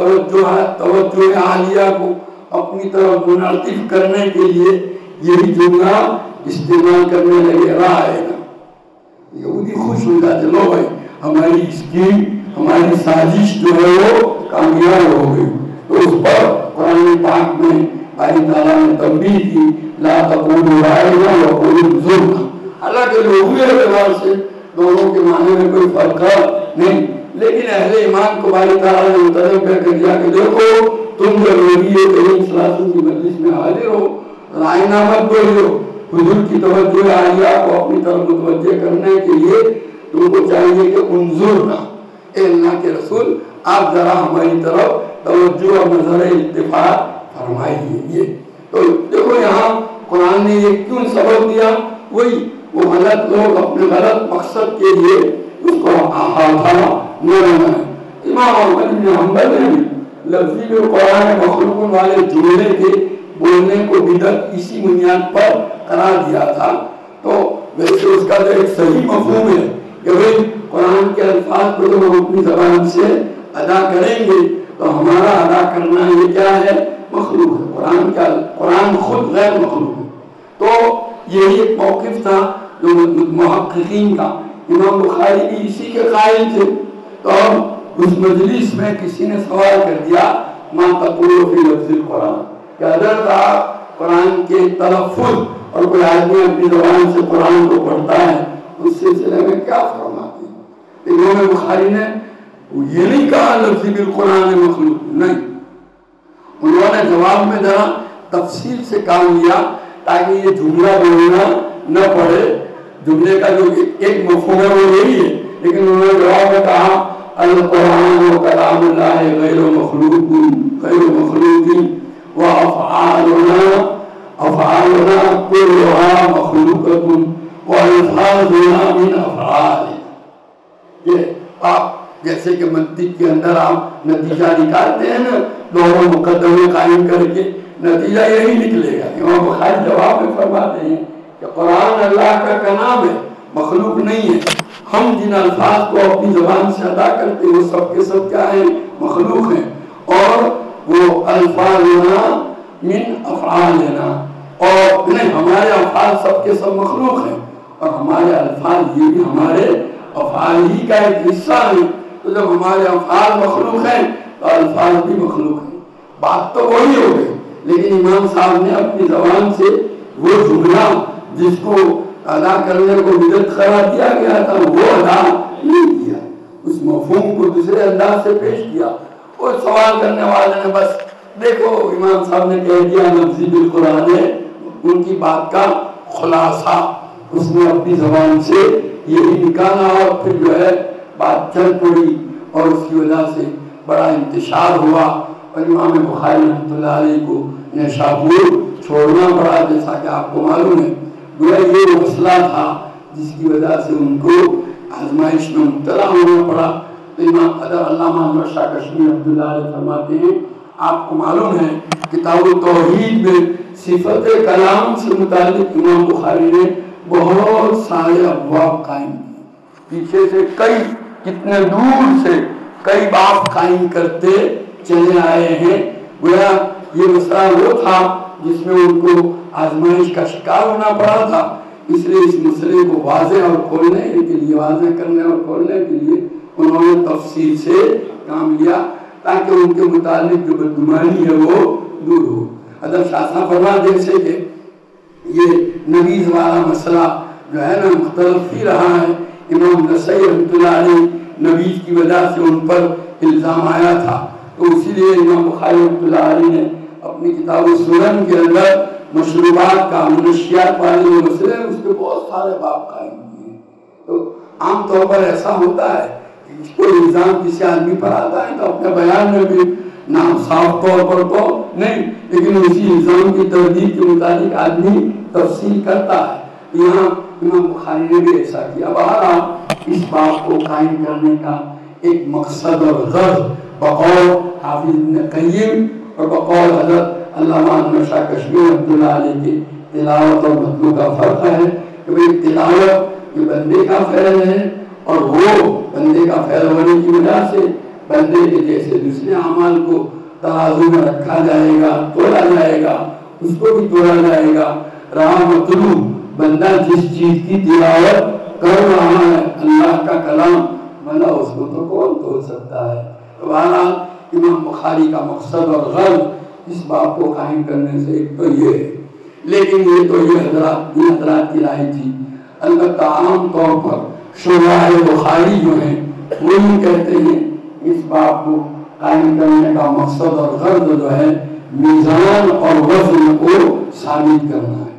توجہ عالیہ کو اپنی طرف منعطف کرنے کے لیے یہی جملہ استعمال کرنے لگے رائنا. یہودی خوش ہو جاتے، لو بھائی ہماری اسکیم، ہماری سازش جو ہے وہ کامیاب ہو گئی. تو اس پر قرآن پاک میں باری تعالیٰ نے تنبیہ کی لا تقولوا رائنا وقولوا انظرنا. حالانکہ لغوی اعتبار سے دونوں کے معنی میں کوئی فرق نہیں، لیکن اہل ایمان کو باری تعالیٰ نے متنبہ کر دیا کہ دیکھو تم جب نبی کریم صلی اللہ علیہ وسلم کی مجلس میں حاضر ہو، رائنا مت بولو. حضور کی توجہ عالیہ کو اپنی طرف متوجہ کرنے کے لیے تم کو چاہیے کہ انظرنا، اے اللہ کے رسول آپ ذرا ہماری طرف توجہ اور نظر التفات فرمائیے. یہ تو دیکھو یہاں قرآن نے یہ کیوں سبب دیا، وہی وہ غلط لوگ اپنے غلط مقصد کے لیے اس کو ہاتھا نہ بنائیں. امام احمد بن حنبل نے بھی لفظی میں قرآن مخلوق والے جملے کے بولنے کو بدعت اسی بنیاد پر قرار دیا تھا. تو ویسے اس کا جو ایک صحیح مفہوم ہے کہ بھئی قرآن کے الفاظ کو جب ہم اپنی زبان سے ادا کریں گے تو ہمارا ادا کرنا یہ کیا ہے، مخلوق ہے. قرآن خود غیر مخلوق ہے. تو یہی ایک موقف تھا جو محققین کا. امام بخاری بھی اسی کے قائل تھے. تو اس مجلس میں کسی نے سوال کر دیا ما تقول فی لفظ القرآن، کہ حضرت آپ قرآن کے تلفظ اور کوئی آدمی اپنی زبان سے قرآن کو پڑھتا ہے اس سلسلے میں کیا فرماتے ہیں؟ امام بخاری نے یہ نہیں کہا لفظ بالقرآن مخلوق، نہیں. انہوں نے جواب میں ذرا تفصیل سے کام لیا تاکہ یہ جملہ بولنا نہ پڑے. جملے کا جو ایک مفہوم ہے وہ یہی ہے، لیکن انہوں نے جواب میں کہا القرآن و کلام اللہ غیر مخلوق و افعالنا كلها مخلوقة و الفاظنا من افعال. یہ آپ جیسے کہ منطق کے اندر آپ نتیجہ نکالتے ہیں نا، دونوں مقدمے قائم کر کے نتیجہ یہی نکلے گا. امام بخاری جواب میں فرماتے ہیں کہ قرآن اللہ کا کلام ہے، مخلوق نہیں ہے. ہم جن الفاظ کو اپنی زبان سے ادا کرتے ہیں وہ سب کے سب کیا ہیں، مخلوق ہیں. اور وہ الفاظنا من افعالنا، اور نہیں ہمارے الفاظ سب کے سب مخلوق ہیں اور ہمارے الفاظ یہ بھی ہمارے افعال ہی کا ایک حصہ ہیں. تو جب ہمارے افعال مخلوق ہیں تو الفاظ بھی مخلوق ہیں. بات تو وہی ہو گئی، لیکن امام صاحب نے اپنی زبان سے وہ جملہ جس کو ادا کرنے کو بدعت قرار دیا گیا تھا وہ ادا نہیں کیا، اس مفہوم کو دوسرے انداز سے پیش کیا. وہ سوال کرنے والے نے بس دیکھو امام صاحب نے کہہ دیا لفظی بالقرآن ہے، ان کی بات کا خلاصہ اس نے اپنی زبان سے یہی نکالا. اور پھر جو ہے بات چل پڑی اور اس کی وجہ سے بڑا انتشار ہوا اور امام بخاری رحمۃ اللہ علیہ کو نیشابور چھوڑنا پڑا. جیسا کہ آپ کو معلوم ہے گویا یہ مسئلہ تھا جس کی وجہ سے ان کو آزمائش میں مبتلا ہونا پڑا. تو امام علامہ احمد شاہ کشمیری رحمۃ اللہ علیہ فرماتے ہیں آپ کو معلوم ہے کتاب التوحید میں صفت کلام سے متعلق امام بخاری نے بہت سارے ابواب قائم کیے. پیچھے سے کتنے دور سے کئی باب قائم کرتے چلے آئے ہیں. گویا یہ مسئلہ وہ تھا جس میں ان کو آزمائش کا شکار ہونا پڑا تھا. اس لیے اس مسئلے کو واضح اور کھولنے کے لیے، واضح کرنے اور کھولنے کے لیے انہوں نے تفصیل سے کام لیا تاکہ ان کے متعلق جو بدگمانی ہے وہ دور ہو. حضرت شاہ صاحب فرما جیسے کہ یہ نبیذ والا مسئلہ جو ہے نا مختلف ہی رہا ہے. امام نسائی رحمۃ اللہ علیہ نبیذ کی وجہ سے ان پر الزام آیا تھا، تو اسی لیے امام بخاری رحمۃ اللہ علیہ نے اپنی کتاب السنن کے اندر مشروبات کا منشیات والے جو مسئلے ہیں اس کے بہت سارے باب قائم کیے ہیں. تو عام طور پر ایسا ہوتا ہے کہ اس کو الزام کسی آدمی پر آتا ہے تو اپنے بیان میں بھی نام صاف طور پر تو نہیں، لیکن اسی الزام کی تردید کے مطابق آدمی تفصیل کرتا ہے. یہاں امام بخاری نے بھی ایسا کیا. بہرحال اس بات کو قائم کرنے کا ایک مقصد اور غرض بقول حافظ ابن قیم اور بقول حضرت علامہ شاہ کشمیر رحمۃ اللہ علیہ کی تلاوت اور مطلوب کا فرق ہے کہ بھئی تلاوت یہ بندے کا فعل ہے اور وہ بندے کا فعل ہونے کی وجہ سے بندے کے جیسے دوسرے اعمال کو ترازو میں رکھا جائے گا، تولا جائے گا، اس کو بھی تولا جائے گا. رہا مطلوب بندہ جس چیز کی تلاوت کر رہا ہے اللہ کا کلام، بندہ اس کو تو کون توڑ سکتا ہے. بہرحال امام بخاری کا مقصد اور غرض اس بات کو قائم کرنے سے ایک تو یہ ہے، لیکن یہ تو یہ حضرات کی رائے تھی. البتہ عام طور پر شراح بخاری جو ہیں وہ یہ کہتے ہیں اس بات کو قائم کرنے کا مقصد اور غرض جو ہے میزان اور وزن کو ثابت کرنا ہے.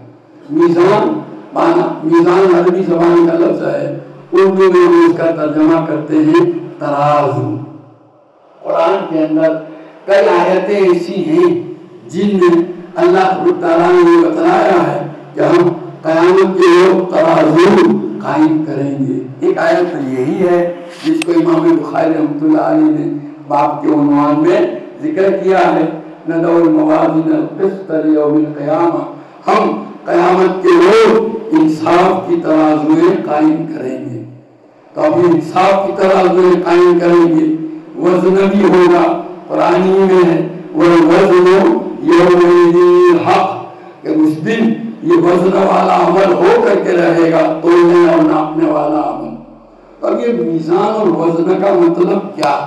میزان عربی زبان کا لفظ ہے، اردو میں ہم اس کا ترجمہ کرتے ہیں ترازو. قرآن کے اندر کئی آیتیں ایسی ہیں جن میں اللہ تعالیٰ نے یہ بتلایا ہے کہ ہم قیامت کے روز ترازو قائم کریں گے. ایک آیت یہی ہے جس کو امام بخاری رحمۃ اللہ علیہ نے باب کے عنوان میں ذکر کیا ہے، ندع الموازین القسط لیوم القیامہ. ہم قیامت کے روز انصاف کی ترازویں قائم کریں گے. تو اب انصاف کی ترازویں قائم کریں گے، وزن بھی ہوگا. قرآن میں ہے وَالْوَزْنُ يَوْمَئِذٍ الْحَقُّ کہ اس دن یہ وزن والا عمل ہو کر کے رہے گا، تولنے اور ناپنے والا عمل. اب یہ میزان اور وزن کا مطلب کیا؟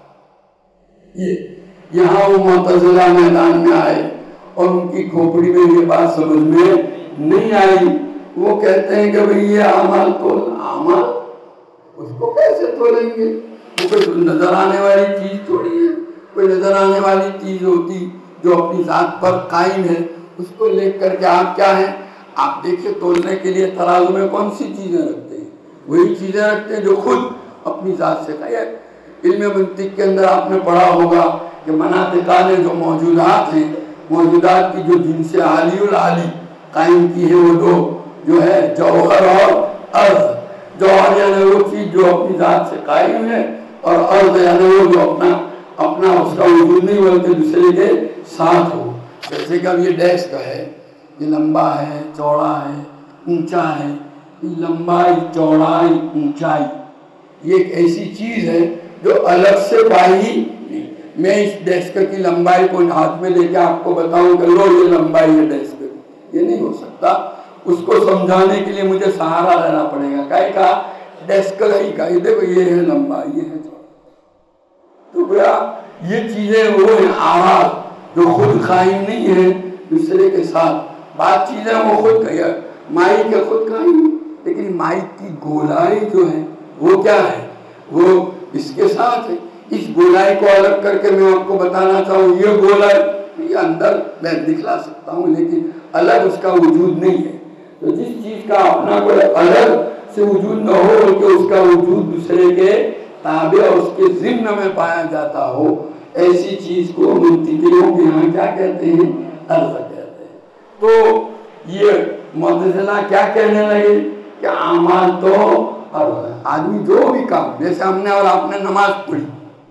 یہاں وہ معتزلہ میدان میں آئے اور ان کی کھوپڑی میں یہ بات سمجھ میں نہیں آئی. وہ کہتے ہیں کہ بھئی یہ اعمال اعمال اس کو کیسے تولیں گے؟ وہ کوئی نظر آنے والی چیز تھوڑی ہے. کوئی نظر آنے والی چیز ہوتی جو اپنی ذات پر قائم ہے، اس کو لے کر کے آپ کیا ہیں؟ آپ دیکھیں تولنے کے لیے ترازو میں کون سی چیزیں رکھتے ہیں؟ وہی چیزیں رکھتے ہیں جو خود اپنی ذات سے قائم. علم منطق کے اندر آپ نے پڑھا ہوگا کہ مناطقہ نے جو موجودات ہیں، موجودات کی جو جنس عالی العالی قائم کی ہے وہ دو جو ہے جوہر اور ارض. جوہر یعنی وہ چیز جو اپنی ذات سے قائم ہے، اور ارض یعنی وہ جو اپنا اس کا وجود نہیں بلکہ دوسرے کے ساتھ ہو. جیسے کہ اب یہ ڈیسک ہے، یہ لمبا ہے، چوڑا ہے، اونچا ہے. لمبائی، چوڑائی، اونچائی یہ ایک ایسی چیز ہے جو الگ سے پائی نہیں. میں اس ڈیسک کی لمبائی کو ہاتھ میں لے کے آپ کو بتاؤں کہ لو یہ لمبائی ہے ڈیسک کی، یہ نہیں ہو سکتا. اس کو سمجھانے کے لیے مجھے سہارا لینا پڑے گا. کہے کا ڈیسک ہی کا یہ دیکھو یہ ہے لمبا، یہ ہے چوڑا. تو گویا یہ چیزیں وہ ہیں آواز جو خود قائم نہیں ہے دوسرے کے ساتھ. بات چیزیں وہ خود مائی کے خود قائم، لیکن مائی کی گولائی جو ہے وہ کیا ہے؟ وہ اس کے ساتھ ہے. اس گولائی کو الگ کر کے میں آپ کو بتانا چاہوں یہ گولائی یہ اندر میں دکھلا سکتا ہوں لیکن الگ اس کا وجود نہیں ہے. تو جس چیز کا اپنا کوئی الگ سے وجود نہ ہو بلکہ اس کا وجود دوسرے کے تابع اور اس کے ضمن میں پایا جاتا ہو، ایسی چیز کو منطقیوں کے یہاں کیا کہتے ہیں؟ عرض کہتے ہیں. تو یہ معتزلہ کیا کہنے لگے کہ اعمال تو عرض ہے. آدمی جو بھی کام، جیسے ہم نے اور آپ نے نماز پڑھی،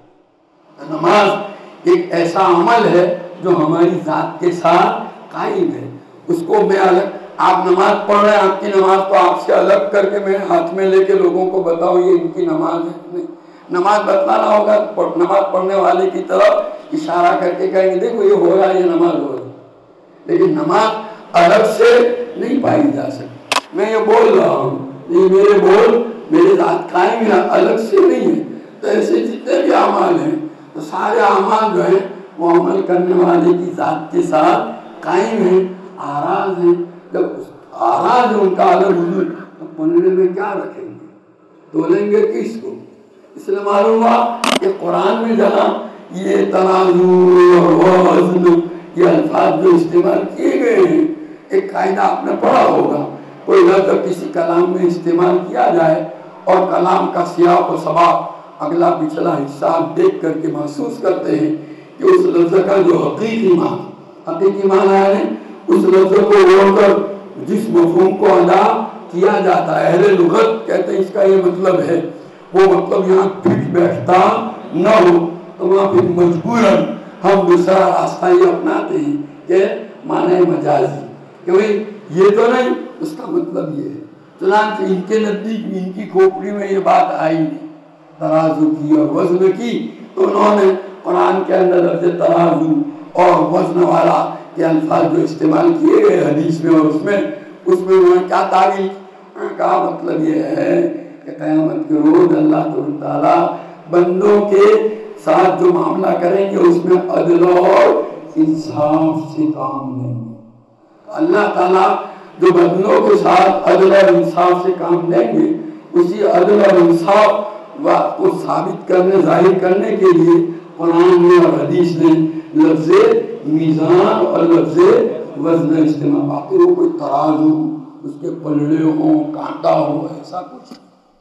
نماز ایک ایسا عمل ہے جو ہماری ذات کے ساتھ قائم ہے. اس کو میں الگ، آپ نماز پڑھ رہے ہیں، آپ کی نماز کو آپ سے الگ کر کے میں ہاتھ میں لے کے لوگوں کو بتاؤں یہ ان کی نماز ہے، نہیں. نماز بتلانا ہوگا، نماز پڑھنے والے کی طرف اشارہ کر کے کہیں گے دیکھو یہ ہو رہا ہے، یہ نماز ہو رہی ہے. لیکن نماز الگ سے نہیں پائی جا سکتی. میں یہ بول رہا ہوں، یہ میرے بول میرے ذات قائم ہے، الگ سے نہیں ہے. تو ایسے جتنے بھی اعمال ہیں تو سارے اعمال جو ہیں وہ عمل کرنے والے کی ذات کے ساتھ قائم ہیں، آراز ہیں. جب آراز ان کا عالم حضور پلڑے میں کیا رکھیں گے، تولیں گے کس کو؟ اس لیے معلوم ہوا کہ قرآن میں جہاں یہ ترازو اور وزن یہ الفاظ جو استعمال کیے گئے ہیں، ایک قاعدہ آپ نے پڑھا ہوگا، کوئی لفظ کسی کلام میں استعمال کیا جائے اور کلام کا سیاق و سباق اگلا پچھلا حصہ آپ دیکھ کر کے محسوس کرتے ہیں کہ اس لفظ کا جو حقیقی معنی ہے اس لفظ کو اوڑھ کر جس مفہوم کو ادا کیا جاتا ہے، اہل لغت کہتے ہیں اس کا یہ مطلب ہے، وہ مطلب یہاں پھٹ بیٹھتا نہ ہو تو وہاں پھر مجبوراً ہم دوسرا راستہ یہ اپناتے ہیں کہ معنی مجازی، کیونکہ یہ تو نہیں، اس کا مطلب یہ ہے۔ چنانچہ ان کے نزدیک بھی ان کی کھوپڑی میں یہ بات آئی نہیں، ترازو کی اور وزن کی، تو انہوں نے قرآن کے اندر لفظ ترازو اور وزن والا کے الفاظ جو استعمال کیے گئے حدیث میں اور اس میں انہوں نے کیا تعبیر کا مطلب یہ ہے کہ قیامت کے روز اللہ تعالیٰ بندوں کے ساتھ جو معاملہ کریں گے اس میں عدل اور انصاف سے کام لیں گے۔ اللہ تعالیٰ جو بندوں کے ساتھ عدل اور انصاف سے کام لیں گے، اسی عدل اور انصاف کو ثابت کرنے ظاہر کرنے کے لیے قرآن میں اور حدیث نے لفظ میزان اور لفظ وزن استعمال، باقی وہ کوئی ترازو اس کے پلڑے ہوں کانٹا ہو ایسا کچھ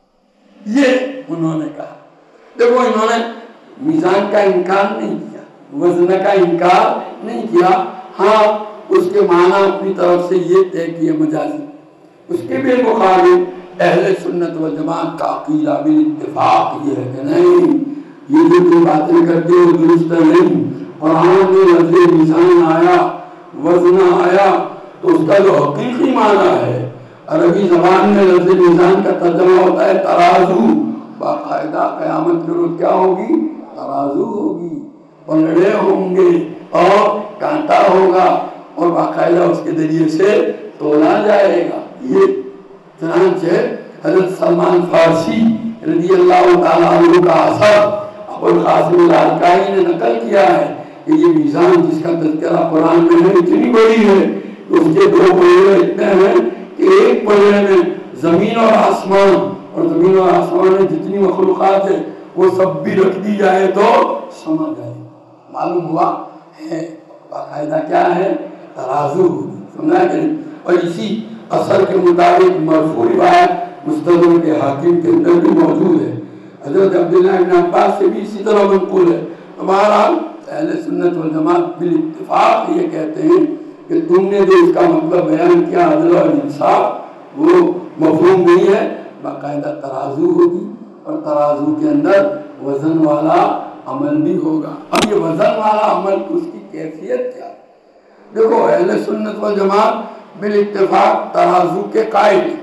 یہ انہوں نے کہا۔ دیکھو انہوں نے میزان کا انکار نہیں کیا، وزن کا انکار نہیں کیا، ہاں اس کے معنی اپنی طرف سے یہ طے کیے مجازی۔ اس کے بھی مخالف اہل سنت والجماعت کا عقیدہ بالاتفاق یہ ہے کہ نہیں، یہ جو باتیں کرتے ہیں درست نہیں، قرآن میں لفظ میزان آیا وزن آیا تو اس کا جو حقیقی معنی ہے عربی زبان میں لفظ میزان کا ترجمہ ہوتا ہے ترازو، باقاعدہ قیامت کے روز کیا ہوگی؟ ترازو ہوگی، پلڑے ہوں گے اور کانٹا ہوگا اور باقاعدہ اس کے ذریعے سے تولا جائے گا۔ یہ چنانچہ حضرت سلمان فارسی رضی اللہ تعالیٰ عنہ کا اثر ابو القاسم لالکائی نے نقل کیا ہے کہ یہ میزان جس کا تذکرہ قرآن میں ہے اتنی بڑی ہے کہ اس کے دو پلڑے اتنے ہیں کہ ایک پلڑے میں زمین اور آسمان، اور زمین اور آسمان میں جتنی مخلوقات ہے وہ سب بھی رکھ دی جائے تو سمجھ جائے۔ معلوم ہوا ہے باقاعدہ کیا ہے؟ ترازو، سمجھا کہ نہیں؟ اور اسی اثر کے مطابق مرفوع روایت مستدرک کے حاکم کے اندر بھی موجود ہے، حضرت عبداللہ بن عباس سے بھی اسی طرح منقول ہے۔ بہرحال اہل سنت والجماعت بالاتفاق یہ کہتے ہیں کہ تم نے جو اس کا مطلب بیان کیا عدل اور انصاف وہ مفہوم نہیں ہے، باقاعدہ ترازو ہوگی اور ترازو کے اندر وزن والا عمل بھی ہوگا۔ اب یہ وزن والا عمل اس کی کیفیت کیا ہے؟ دیکھو اہل سنت والجماعت بالاتفاق ترازو کے قائل ہیں،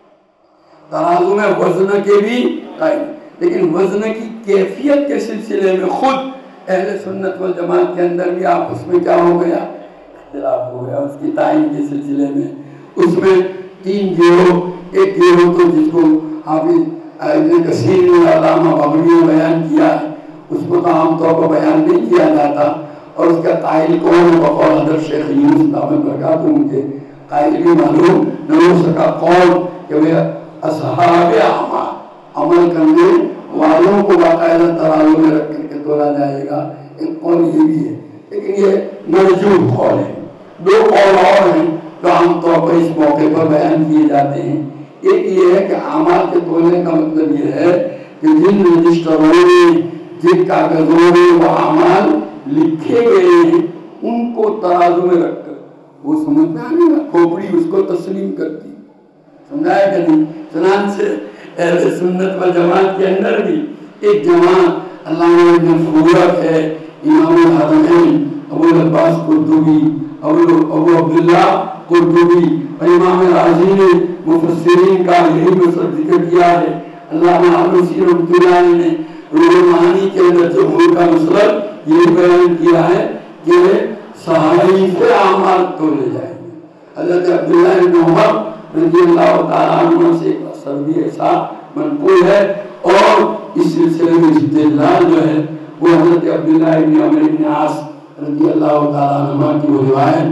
ترازو میں وزن کے بھی قائل ہیں، لیکن وزن کی کیفیت کے سلسلے میں خود اہل سنت والجماعت کے اندر بھی آپس میں کیا ہو گیا؟ اختلاف ہو گیا۔ اس کی تعین کے سلسلے میں اس میں تین گروہ، ایک گروہ تو جس کو حافظ ابن کثیر نے علامہ بغوی نے بیان کیا ہے، اس کو تو عام طور پر بیان نہیں کیا جاتا، اور اس کا قائل کون ہے بقول حضرت شیخ یونس دامت برکاتہ ان کے قائل بھی معلوم نہ ہو سکا قول کہ وہ اصحاب اعمال عمل کرنے والوں کو باقاعدہ ترازو میں رکھ کر کے تولا جائے گا، ایک قول یہ بھی ہے، لیکن یہ مرجوح قول ہے۔ دو قول اور ہیں جو عام طور پر اس موقع پر بیان کیے جاتے ہیں۔ ایک یہ ہے کہ اعمال کے تولنے کا مطلب یہ ہے کہ جن رجسٹروں میں جن کاغذوں میں وہ اعمال لکھے گئے ہیں ان کو ترازو میں رکھ کر وہ سمجھ میں آنے گا، کھوپڑی اس کو تسلیم کرتی، سمجھایا کہ نہیں؟ چنانچہ اہل سنت والجماعت کے اندر بھی ایک جماعت علامہ ابن فورک ہے، امام الحرمین ابو العباس قرطبی، ابو عبداللہ قرطبی اور امام راضی نے مفسرین کا یہی مطلب ذکر کیا ہے۔ علامہ علوسی رحمۃ اللہ نے روح المعانی کے اندر جمہور کا مطلب یہ بیان کیا ہے کہ صحائف اعمال تولے جائیں گے۔ حضرت عبداللہ بن عمر رضی اللہ تعالیٰ عنہ سے ایک اثر بھی ایسا منقول ہے، اور اس سلسلے میں استدلال جو ہے وہ حضرت عبداللہ بن عمر بن عاص رضی اللہ تعالیٰ عنہ کی وہ روایت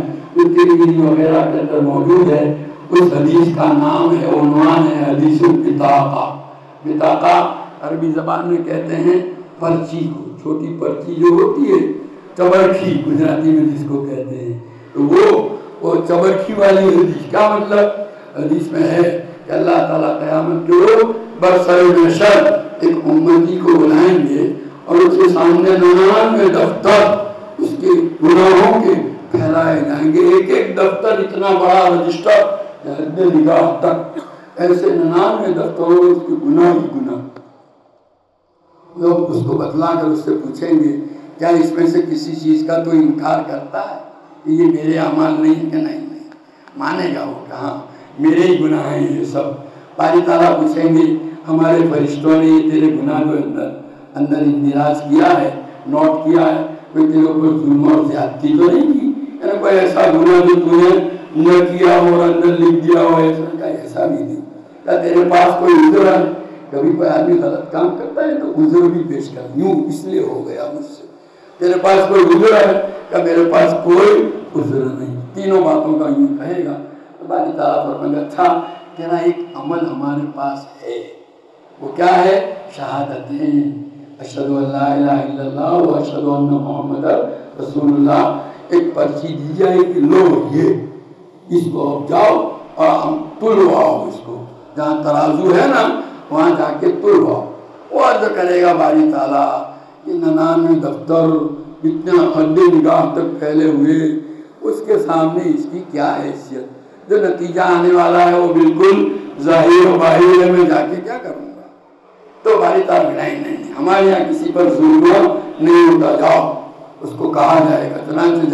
جو ترمذی وغیرہ کے اندر موجود ہے، اس حدیث کا نام ہے، عنوان ہے حدیث البطاقہ۔ بطاقہ عربی زبان میں کہتے ہیں پرچی کو، چھوٹی پرچی جو ہوتی ہے، چبرکھی گجراتی میں جس کو کہتے ہیں، تو وہ چبرکھی والی حدیث۔ کیا مطلب؟ حدیث میں ہے کہ اللہ تعالیٰ قیامت کے روز برسر محشر ایک امتی کو بلائیں گے اور اس کے سامنے 99 دفتر اس کے گناہوں کے پھیلائے جائیں گے، ایک ایک دفتر اتنا بڑا رجسٹر حد نگاہ تک، ایسے 99 دفتروں میں اس کے گناہ ہی گناہ۔ لوگ اس کو بتلا کر اس سے پوچھیں گے کیا اس میں سے کسی چیز کا تو انکار کرتا ہے کہ یہ میرے اعمال نہیں کہ نہیں مانے گا وہ کہ ہاں میرے ہی گناہ ہیں یہ سب۔ باری تعالیٰ پوچھیں گے ہمارے فرشتوں نے یہ تیرے گناہ کو اندر اندراج کیا ہے، نوٹ کیا ہے، کوئی تیرے اوپر ظلم اور زیادتی تو نہیں کی، یعنی کوئی ایسا گناہ جو تو نے نہ کیا ہو اور اندر لکھ دیا ہو، ایسا بھی نہیں۔ کیا تیرے پاس کوئی عذر ہے؟ کبھی کوئی آدمی غلط کام کرتا ہے تو عذر بھی پیش کر، یوں اس لیے ہو گیا مجھ سے۔ تیرے پاس کوئی عذر ہے؟ کہ میرے پاس کوئی عذر نہیں۔ تینوں باتوں کا یوں کہے گا تو باری تعالیٰ فرمائے گا اچھا تیرا ایک عمل ہمارے پاس ہے، وہ کیا ہے؟ شہادتیں، اشہد ان لا الہ الا اللہ و اشہد ان محمد رسول اللہ۔ ایک پرچی دی جائے کہ لو یہ اس کو جاؤ اور ہم تلواؤ، اس کو جہاں ترازو ہے نا وہاں جا کے تلواؤ۔ وہ عرض کرے گا باری تعالیٰ یہ 99 دفتر اتنا حد نگاہ تک پھیلے ہوئے، اس کے سامنے اس کی کیا حیثیت؟ جو نتیجہ آنے والا ہے وہ بالکل ظاہر و باہر ہے، میں جا کے کیا کروں گا؟ تو باری تعالیٰ نہیں ہمارے یہاں کسی پر ظلم نہیں ہوتا، جاؤ۔ اس کو کہا جائے گا چنانچہ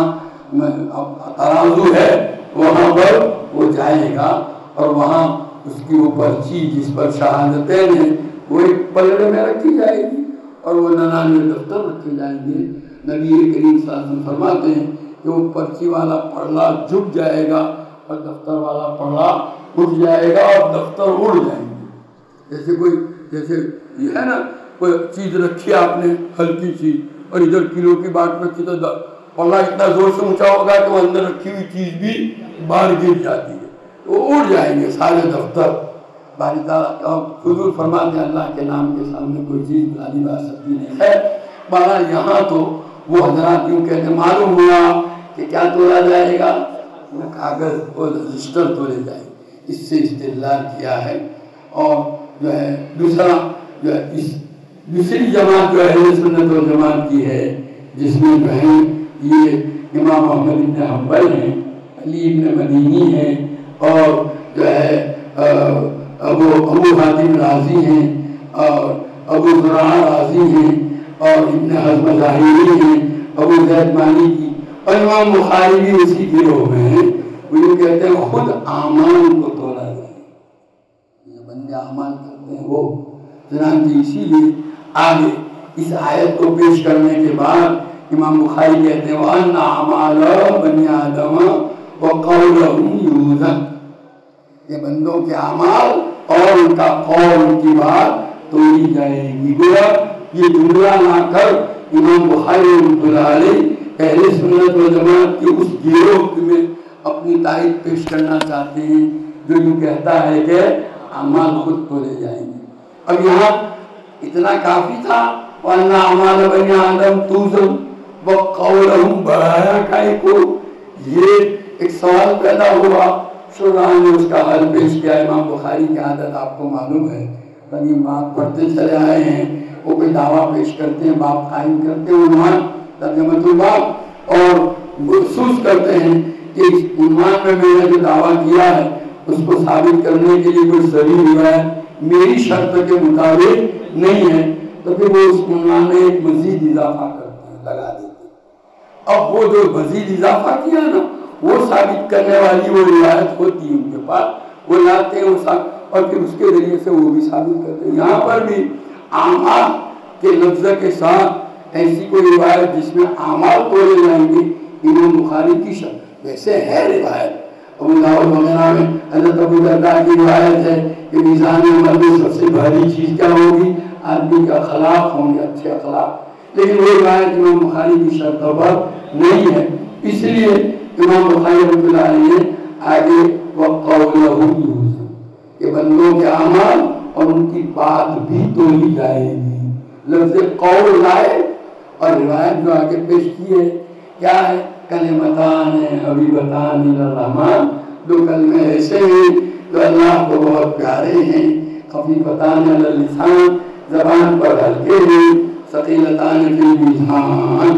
جہاں ترازو ہے وہاں پر وہ جائے گا اور وہاں اس کی وہ پرچی جس پر شہادتیں ہیں وہ ایک پلڑے میں رکھی جائے گی اور وہ 99 دفتر رکھے جائیں گے۔ نبی کریم صلی اللہ علیہ وسلم فرماتے ہیں کہ وہ پرچی والا پڑھلا جھک جائے گا اور دفتر والا پڑھلا اٹھ جائے گا اور دفتر اڑ جائیں گے۔ جیسے یہ ہے نا کوئی چیز رکھی آپ نے ہلکی چیز اور ادھر کلو کی بات رکھی تو پلڑا اتنا زور سے اونچا ہوگا کہ وہ اندر رکھی ہوئی چیز بھی باہر گر جاتی ہے، وہ اڑ جائیں گے سارے دفتر۔ باری تعالیٰ حضور فرماتے ہیں اللہ کے نام کے سامنے کوئی چیز غالب آ سکتی نہیں ہے۔ بہرحال یہاں تو وہ حضرات یوں کہتے ہیں معلوم ہوا کہ کیا تولا جائے گا؟ کاغذ اور رجسٹر تولے جائیں گے۔ اس سے استدلال کیا ہے۔ اور جو ہے دوسرا جو ہے دوسری جماعت جو اہل سنت والجماعت کی ہے جس میں جو ہے یہ امام احمد بن حنبل ہیں، علی بن مدینی ہیں اور جو ہے ابو حاتم رازی ہیں اور ابو زرع رازی ہیں اور ابن حزم ظاہری ہیں، ابو زید مالکی اور امام بخاری بھی اسی گروہ میں ہیں۔ وہ یہ کہتے ہیں خود اعمال کو تولا جائے، جو بندے اعمال کرتے ہیں وہ۔ چنانچہ اسی لیے آگے اس آیت کو پیش کرنے کے بعد امام بخاری کہتے ہیں وَأَنَّ أَعْمَالَ بَنِي آدَمَ وَقَوْلَهُمْ يُوزَنُ، یہ بندوں کے اعمال اور ان کا قول، ان کی بات تولی جائے گی۔ گویا یہ جملہ لا کر امام بخاری رحمۃ اللہ علیہ اہل سنت و جماعت کے اس گروہ میں اپنی تائید پیش کرنا چاہتے ہیں جو یوں کہتا ہے کہ اعمال خود تولے جائیں گے۔ اب یہاں اتنا کافی تھا وَأَنَّ أَعْمَالَ بَنِي آدَمَ تُوزَنُ وَقَوْلَهُمْ بڑھایا کائے کو؟ یہ ایک سوال پیدا ہوا، شرح نے اس کا حل پیش کیا۔ امام بخاری کی عادت آپ کو معلوم ہے، کبھی بات پڑھتے چلے آئے ہیں، وہ کوئی دعویٰ پیش کرتے ہیں، باب قائم کرتے ہیں، عنوان ترجمۃ الباب، اور محسوس کرتے ہیں کہ اس عنوان میں میں نے جو دعویٰ کیا ہے اس کو ثابت کرنے کے لیے کوئی صحیح روایت میری شرط کے مطابق نہیں ہے، تو پھر وہ اس عنوان میں ایک مزید اضافہ کرتے ہیں، لگا دیتے ہیں۔ اب وہ جو مزید اضافہ کیا نا وہ ثابت کرنے والی وہ روایت ہوتی ہے ان کے پاس، وہ لاتے ہیں اور پھر اس کے ذریعے سے وہ بھی ثابت کرتے ہیں۔ یہاں پر بھی اعمال کے لفظ کے ساتھ ایسی کوئی روایت جس میں اعمال تولے جائیں گے امام بخاری کی شرط ویسے ہے روایت۔ ابو داؤد وغیرہ میں حضرت ابو درداء کی روایت ہے کہ میزان عمل میں سب سے بھاری چیز کیا ہوگی؟ آدمی کے اخلاق ہوں گے، اچھے اخلاق، لیکن وہ روایت امام بخاری کی شرط پر نہیں ہے، اس لیے امام بخاری رحمۃ اللہ علیہ نے آگے وَقَوْلَهُ يُوزَنُ کہ بندوں کے اعمال اور ان کی بات بھی تولی جائے گی. لفظ قول لائے اور روایت جو آگے پیش کی ہے کیا ہے؟ کلمتان حبیبتان الی الرحمن، دو کلمے ایسے ہیں جو اللہ کو بہت پیارے ہیں، خفیفتان علی اللسان، زبان پر ہلکے ہیں، ثقیلتان فی المیزان،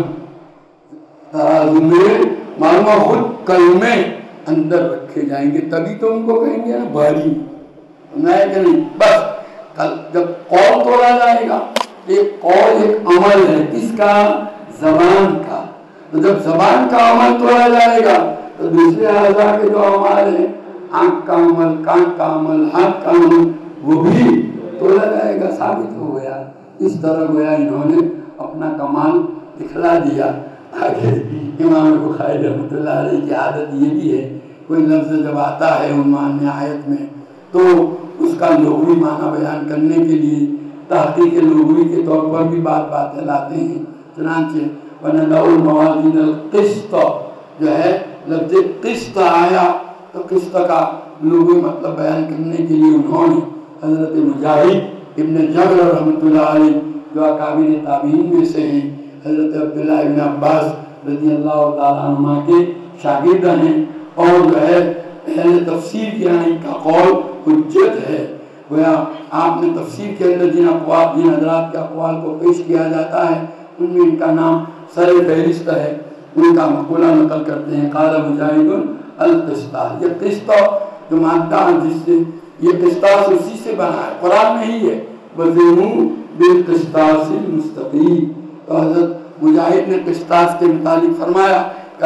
ترازو میں معلوم خود کلمے اندر رکھے جائیں گے تبھی تو ان کو کہیں گے نا بھاری نہیں کہ نہیں. بس جب قول تولا جائے گا، ایک قول ایک عمل ہے کس کا؟ زبان کا. تو جب زبان کا عمل تولا جائے گا تو دوسرے اعضاء کے جو عمل ہیں، آنکھ کا عمل، کان کا عمل، ہاتھ کا عمل، وہ بھی تولا جائے گا. ثابت ہو گیا. اس طرح گویا انہوں نے اپنا کمال دکھلا دیا. آگے امام بخاری رحمۃ اللہ علیہ کی عادت یہ بھی ہے، کوئی لفظ جب آتا ہے عنوان میں، آیت میں، تو اس کا لغوی معنی بیان کرنے کے لیے تحقیق لغوی کے طور پر بھی باتیں لاتے ہیں. چنانچہ وَنَضَعُ الْمَوَازِينَ الْقِسْطَ جو ہے لفظ قسط آیا تو قسط کا لغوی مطلب بیان کرنے کے لیے انہوں نے حضرت مجاہد ابن جبر رحمۃ اللہ علیہ جو اکابر تابعین میں سے ہیں، حضرت عبداللہ ابن عباس رضی اللہ تعالیٰ عنہ کے شاگرد ہیں اور جو ہے اہل تفسیر کے یہاں ان کا قول حجت ہے. گویا آپ نے تفسیر کے اندر جن حضرات کے اقوال کو پیش کیا جاتا ہے ان میں ان کا نام سر فہرست ہے. ان کا مقولہ نقل کرتے ہیں قال مجاہد القسطہ. یہ قسط جو مادہ جس سے یہ قسطاس اسی سے بنا ہے، قرآن میں ہی ہے وَزِنُوا بِالْقِسْطَاسِ الْمُسْتَقِيمِ. تو حضرت مجاہد نے قسطاس کے متعلق فرمایا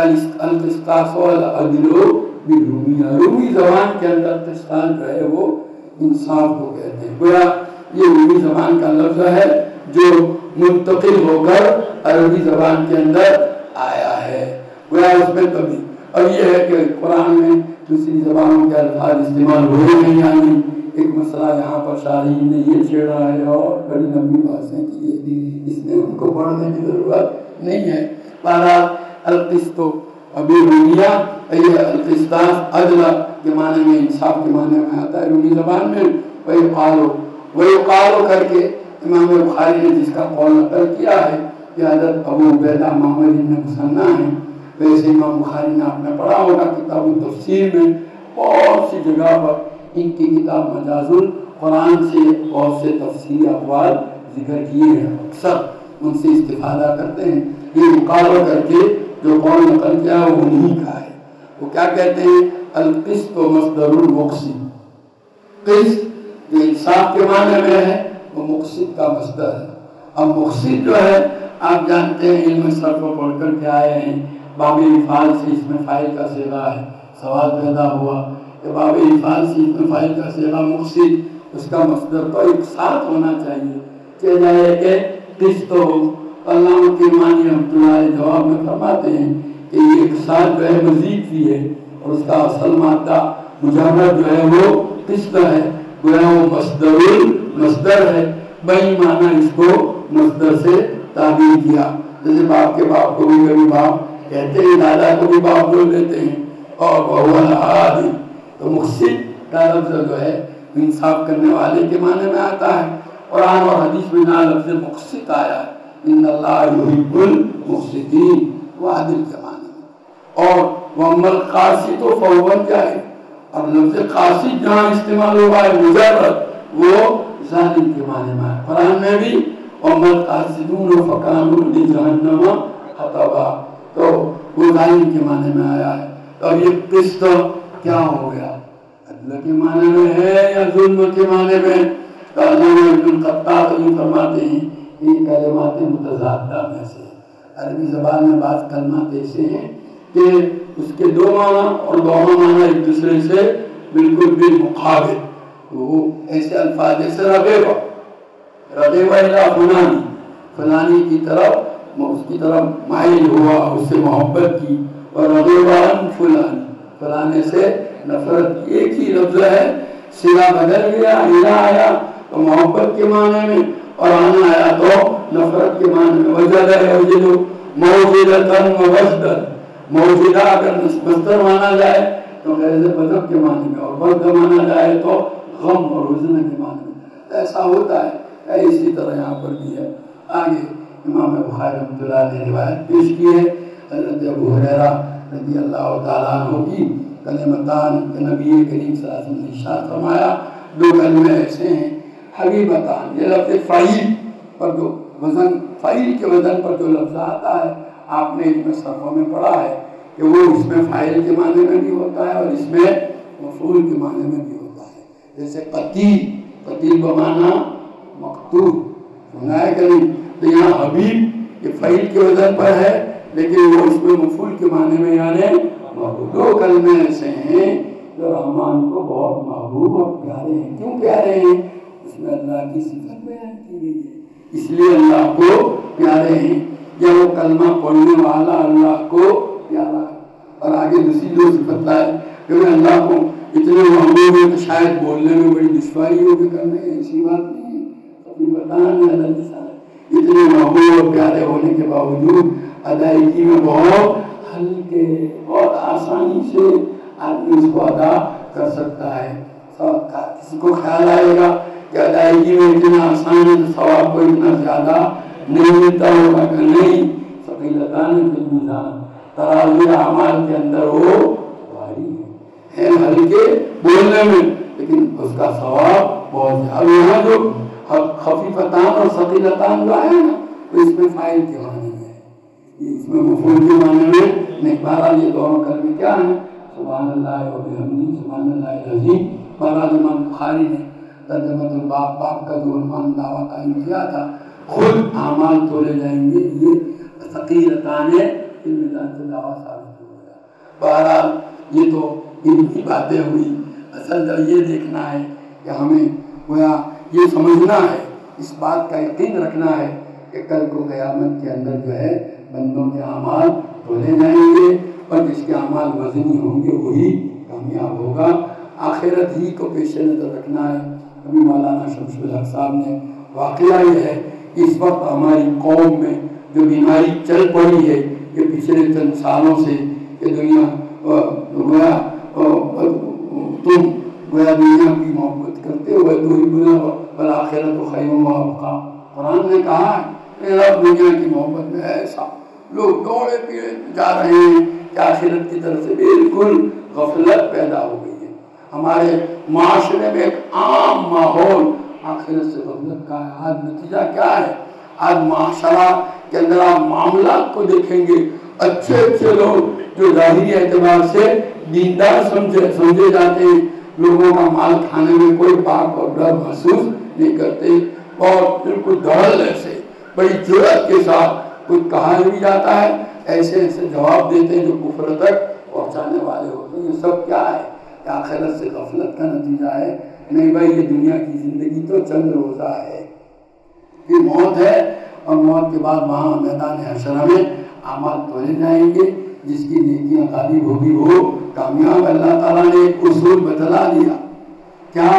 القسطاس والعدل بالرومیہ. رومی زبان کے اندر قسطاس جو ہے وہ انصاف کو کہتے ہیں. گویا یہ رومی زبان کا لفظ ہے جو منتقل ہو کر عربی زبان کے اندر آیا ہے. گویا اس میں کبھی اب یہ ہے کہ قرآن میں دوسری زبانوں کے الفاظ استعمال ہوئے ہیں یا نہیں. ایک مسئلہ یہاں پر شارحین نے یہ چھیڑا ہے اور بڑی لمبی باتیں کی ہے، اس میں ان کو پڑھنے کی ضرورت نہیں ہے. بہرحال القسط ابھی رومیہ یہ القسطاس عدل کے معنی میں، انصاف کے معنی میں آتا ہے رومی زبان میں. وہی قالو کر کے امام بخاری نے جس کا قول نقل کیا ہے کہ حضرت ابو عبیدہ محمد بن مسنہ ہیں. ویسے امام بخاری نے آپ نے پڑھا ہوگا کتاب التفسیر میں بہت سی جگہ پر ان کی کتاب مجاز القرآن سے بہت سے تفسیری اقوال ذکر کیے ہیں، اکثر ان سے استفادہ کرتے ہیں. یہ مقابلہ کر کے جو قول نقل کیا ہے وہ انہی کا ہے. وہ کیا کہتے ہیں؟ القسط مصدر المقسط. قسط جو انصاف کے معنی میں ہے وہ مقسط کا مصدر ہے. اب مقسط جو ہے آپ جانتے ہیں علم صرف کو پڑھ کر کے آئے ہیں، باب افعال سے اس میں فاعل کا صیغہ ہے. سوال پیدا ہوا کہ باب افعال سے اس میں فاعل کا صیغہ مقسط، اس کا مصدر تو ایک ساتھ ہونا چاہیے کہ جائے کہ قسط ہو. علامہ کرمانی رحمۃ اللہ علیہ جواب میں فرماتے ہیں کہ یہ ایک ساتھ جو ہے مزید بھی ہے اور اس کا اصل مادہ مجرد جو ہے وہ قسط ہے. گویا وہ مصدر ہے. بئی معنی اس کو مصدر سے تعبیر کیا. جیسے باپ کے باپ کو بھی کبھی باپ کہتے ہیں، دادا کو بھی باپ بول دیتے ہیں. اور وہو العادل تو مقسط کا لفظ جو ہے انصاف کرنے والے کے معنی میں آتا ہے. قرآن اور حدیث میں نہ لفظ مقسط آیا ہے، ان اللہ یحب المقسطین، وہ عادل کے معنی میں. اور وَأَمَّا الْقَاسِطُ فَهُوَ الْجَاهِلُ. اور لفظ قاسط جہاں استعمال ہوا ہے مجرد، وہ ظالم کے معنی میں ہے. قرآن میں بھی وَأَمَّا الْقَاسِطُونَ فَكَانُوا لِجَهَنَّمَ حَطَبًا، تو وہ ظالم کے معنی میں آیا ہے. تو اب یہ قسط کیا ہو گیا؟ عدل کے معنی میں ہے یا ظلم کے معنی میں؟ تو علامہ ابن الخطاب یہ فرماتے ہیں یہ کلمات متضادہ میں سے. عربی زبان میں بعض کلمات ایسے ہیں کہ اس کے دو معنی اور دونوں معنی ایک دوسرے سے بالکل بالمقابل. وہ ایسے الفاظ جیسے رغیبہ الا فلانی، فلانی کی طرف اس کی طرف مائل ہوا، اس سے محبت کی. اور رغیبہ عن فلانی، فلانے سے نفرت کی. ایک ہی لفظ ہے، صیغہ بدل گیا، الا آیا تو محبت کے معنی میں اور آنا آیا تو نفرت کے معنی میں. وجد یوجد موجودۃ ووجدۃ، موجودہ اگر مصدر مانا جائے تو غیظ بدب کے معنی میں، اور برد مانا جائے تو غم اور حزن کے معنی میں، ایسا ہوتا ہے۔ اسی طرح یہاں پر بھی ہے۔ آگے امام بخاری رحمۃ اللہ نے روایت پیش کی ہے حضرت ابو ہریرہ رضی اللہ تعالیٰ عنہ کی کلمتان کہ نبی کریم صلی اللہ علیہ وسلم نے ارشاد فرمایا، دو کلمے ایسے ہیں حبیبتان، یہ لفظ فعیل پر جو وزن، فعیل کے وزن پر جو لفظ آتا ہے آپ نے اس میں صرفوں میں پڑھا ہے کہ وہ اس میں فاعل کے معنی میں بھی ہوتا ہے اور اس میں مفعول کے معنی میں بھی ہوتا ہے۔ جیسے قتیل، قتیل بمعنی مقتول، سنا ہے کہ نہیں؟ تو یہاں حبیب یہ فعیل کے وزن پر ہے لیکن وہ اس میں مفعول کے معنی میں، یعنی دو کلمے ایسے ہیں جو رحمان کو بہت محبوب اور پیارے ہیں۔ کیوں پیارے ہیں؟ اس میں اللہ کی صفت بیان کی گئی ہے، اس لیے اللہ کو پیارے ہیں۔ یا وہ کلمہ پڑھنے والا اللہ کو پیارا ہے۔ اور آگے دوسری دو صفت لائے کیونکہ اللہ کو اتنے محبوب ہیں کہ شاید بولنے میں بڑی دشواری ہوگی کرنے، ایسی بات نہیں ہے۔ اتنے محبوب اور پیارے ہونے کے باوجود ادائیگی میں بہت ہلکے، بہت آسانی سے آدمی اس کو ادا کر سکتا ہے۔ کسی کو خیال آئے گا کہ ادائیگی میں اتنا آسان ہے تو ثواب کو اتنا زیادہ نہیں ملتا ہوگا کہ نہیں، ثقیلتان فی المیزان، ترازو اعمال کے اندر وہ بھاری ہے ہلکے بولنے میں لیکن اس کا ثواب بہت ہے۔ اب یہاں جو خفیفتان اور ثقیلتان جو آیا نا تو اس میں فاعل کے معنی میں ہے، اس میں مفعول کے معنی میں نہیں۔ بہرحال یہ دونوں کلمے کیا ہیں؟ سبحان اللہ و بحمدہ، سبحان اللہ العظیم۔ بہرحال امام بخاری نے ترجمۃ الباب، باب کا جو عنوان دعویٰ قائم کیا تھا، خود اعمال تولے جائیں گے، یہ ثقیلتان فی المیزان سے دعویٰ ثابت ہو گیا۔ بہرحال یہ تو ان کی باتیں ہوئی، اصل تو یہ دیکھنا ہے کہ ہمیں گویا یہ سمجھنا ہے، اس بات کا یقین رکھنا ہے کہ کل کو قیامت کے اندر جو ہے بندوں کے اعمال تولے جائیں گے اور جس کے اعمال وزنی ہوں گے وہی کامیاب ہوگا۔ آخرت ہی کو پیش نظر رکھنا ہے۔ ابھی مولانا شمس الحق صاحب نے واقعہ یہ ہے کہ اس وقت ہماری قوم میں جو بیماری چل پڑی ہے یہ پچھلے چند سالوں سے کہ دنیا گویا تم گویا دنیا کی محبت کرتے ہوئے تو ہی دنیا والآخرت خیر و ابقیٰ، قرآن نے کہا ہے کہ رب دنیا کی محبت میں ایسا لوگ دوڑے پیڑے جا رہے ہیں کہ آخرت کی طرف سے بالکل غفلت پیدا ہو گئی ہے۔ ہمارے معاشرے میں ایک عام ماحول آخرت سے غفلت کا ہے۔ آج نتیجہ کیا ہے؟ آج معاشرہ کے اندر آپ معاملات کو دیکھیں گے، اچھے اچھے لوگ جو ظاہری اعتبار سے دیندار سمجھے جاتے ہیں، لوگوں کا مال کھانے میں کوئی باک اور ڈر محسوس نہیں کرتے اور بالکل دھڑل ایسے بڑی جرأت کے ساتھ کوئی کہا بھی جاتا ہے ایسے ایسے جواب دیتے ہیں جو کفر تک پہنچانے والے ہوتے ہیں۔ یہ سب کیا ہے؟ کہ آخرت سے غفلت کا نتیجہ ہے۔ نہیں بھائی، یہ دنیا کی زندگی تو چند روزہ ہے، یہ موت ہے اور موت کے بعد وہاں میدان حشر میں اعمال تولے جائیں گے، جس کی نیکیاں غالب ہوگی وہ کامیاب۔ اللہ تعالیٰ نے ایک اصول بتلا دیا، کیا؟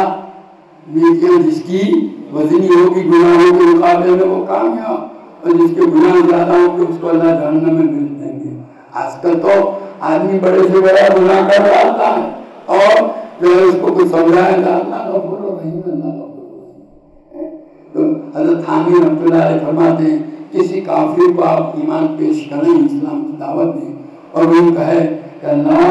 نیکیاں جس کی وزنی ہوگی گناہوں کے مقابلے میں وہ کامیاب، اور جس کے گناہ زیادہ ہوں گے اس کو اللہ جہنم میں بھیج دیں گے۔ آج کل تو آدمی بڑے سے بڑا گناہ کر ڈالتا ہے اور جو ہے اس کو کوئی سمجھائے گا اللہ غفور رحیم، اللہ غفور رحیم۔ تو حضرت حامد رحمۃ اللہ علیہ فرماتے ہیں کسی کافر کو آپ ایمان پیش کریں اسلام کی دعوت دیں اور وہ کہے کہ اللہ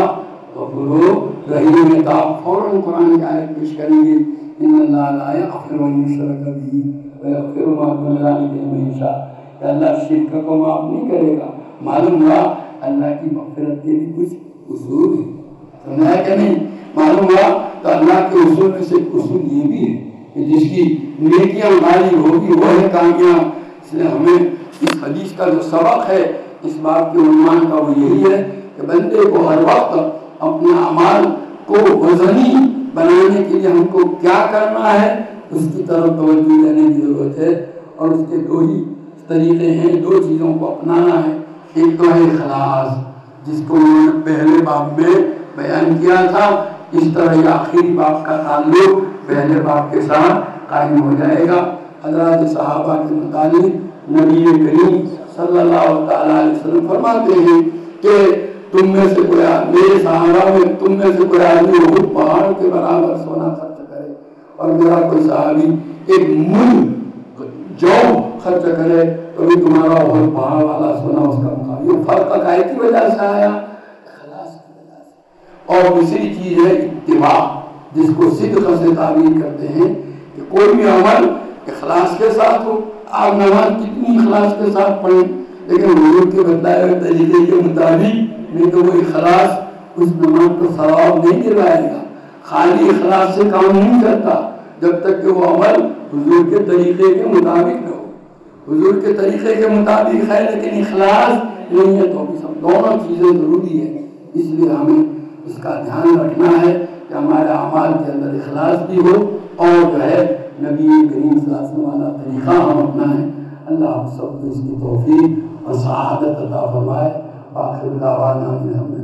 غفور رحیم ہے، تو آپ فوراً قرآن کی آیت پیش کریں گے، ان اللہ لا یغفر ان یشرک بہ ویغفر ما دون ذلک لمن یشاء، کہ اللہ شرک کو معاف نہیں کرے گا۔ معلوم ہوا اللہ کی مغفرت کے بھی کچھ اصول ہیں، سمجھا ہے کہ نہیں؟ معلوم ہوا تو اللہ کے اصول میں سے اصول یہ بھی ہے کہ جس کی نیکیاں غالب ہوگی وہ ہے کامیاب۔ اس لیے ہمیں اس حدیث کا جو سبق ہے، اس بات کے عنوان کا وہ یہی ہے کہ بندے کو ہر وقت اپنے اعمال کو وزنی بنانے کے لیے ہم کو کیا کرنا ہے اس کی طرف توجہ دینے کی ضرورت ہے، اور اس کے دو ہی طریقے ہیں، دو چیزوں کو اپنانا ہے۔ ایک تو ہے اخلاص، جس کو انہوں نے پہلے باب میں بیان کیا تھا، اس طرح یہ آخری باب کا تعلق پہلے باب کے ساتھ قائم ہو جائے گا۔ حضرات صحابہ کے متعلق نبی کریم صلی اللہ تعالیٰ علیہ وسلم فرماتے ہیں کہ تم میں سے کوئی میرے صحابہ میں تم میں سے کوئی آدمی احد پہاڑ کے برابر سونا خرچ کرے اور میرا کوئی صحابی ایک ملک جو خرچ کرے تو بھی تمہارا احد پہاڑ والا سونا اس کا مقابلہ. یہ فرق کائی کی وجہ سے آیا؟ اخلاص کی وجہ سے. اور دوسری چیز ہے اتباع، جس کو صدق سے تعبیر کرتے ہیں کہ کوئی بھی عمل اخلاص کے ساتھ ہو. آپ نماز کتنی اخلاص کے ساتھ پڑھیں لیکن حضور کے بتائے ہوئے طریقے کے مطابق نہیں تو وہ اخلاص اس نماز کو ثواب نہیں دلائے گا. خالی اخلاص سے کام نہیں کرتا جب تک کہ وہ عمل حضور کے طریقے کے مطابق نہ ہو. حضور کے طریقے کے مطابق ہے لیکن اخلاص نہیں ہے تو بھی سب دونوں چیزیں ضروری ہیں. اس لیے ہمیں اس کا دھیان رکھنا ہے کہ ہمارے اعمال کے اندر اخلاص بھی ہو اور جو ہے نبی کریم صلی اللہ علیہ وسلم والا طریقہ ہم اپنائیں. اللہ ہم سب کو اس کی توفیق اور سعادت عطا فرمائے. آخر دعوانا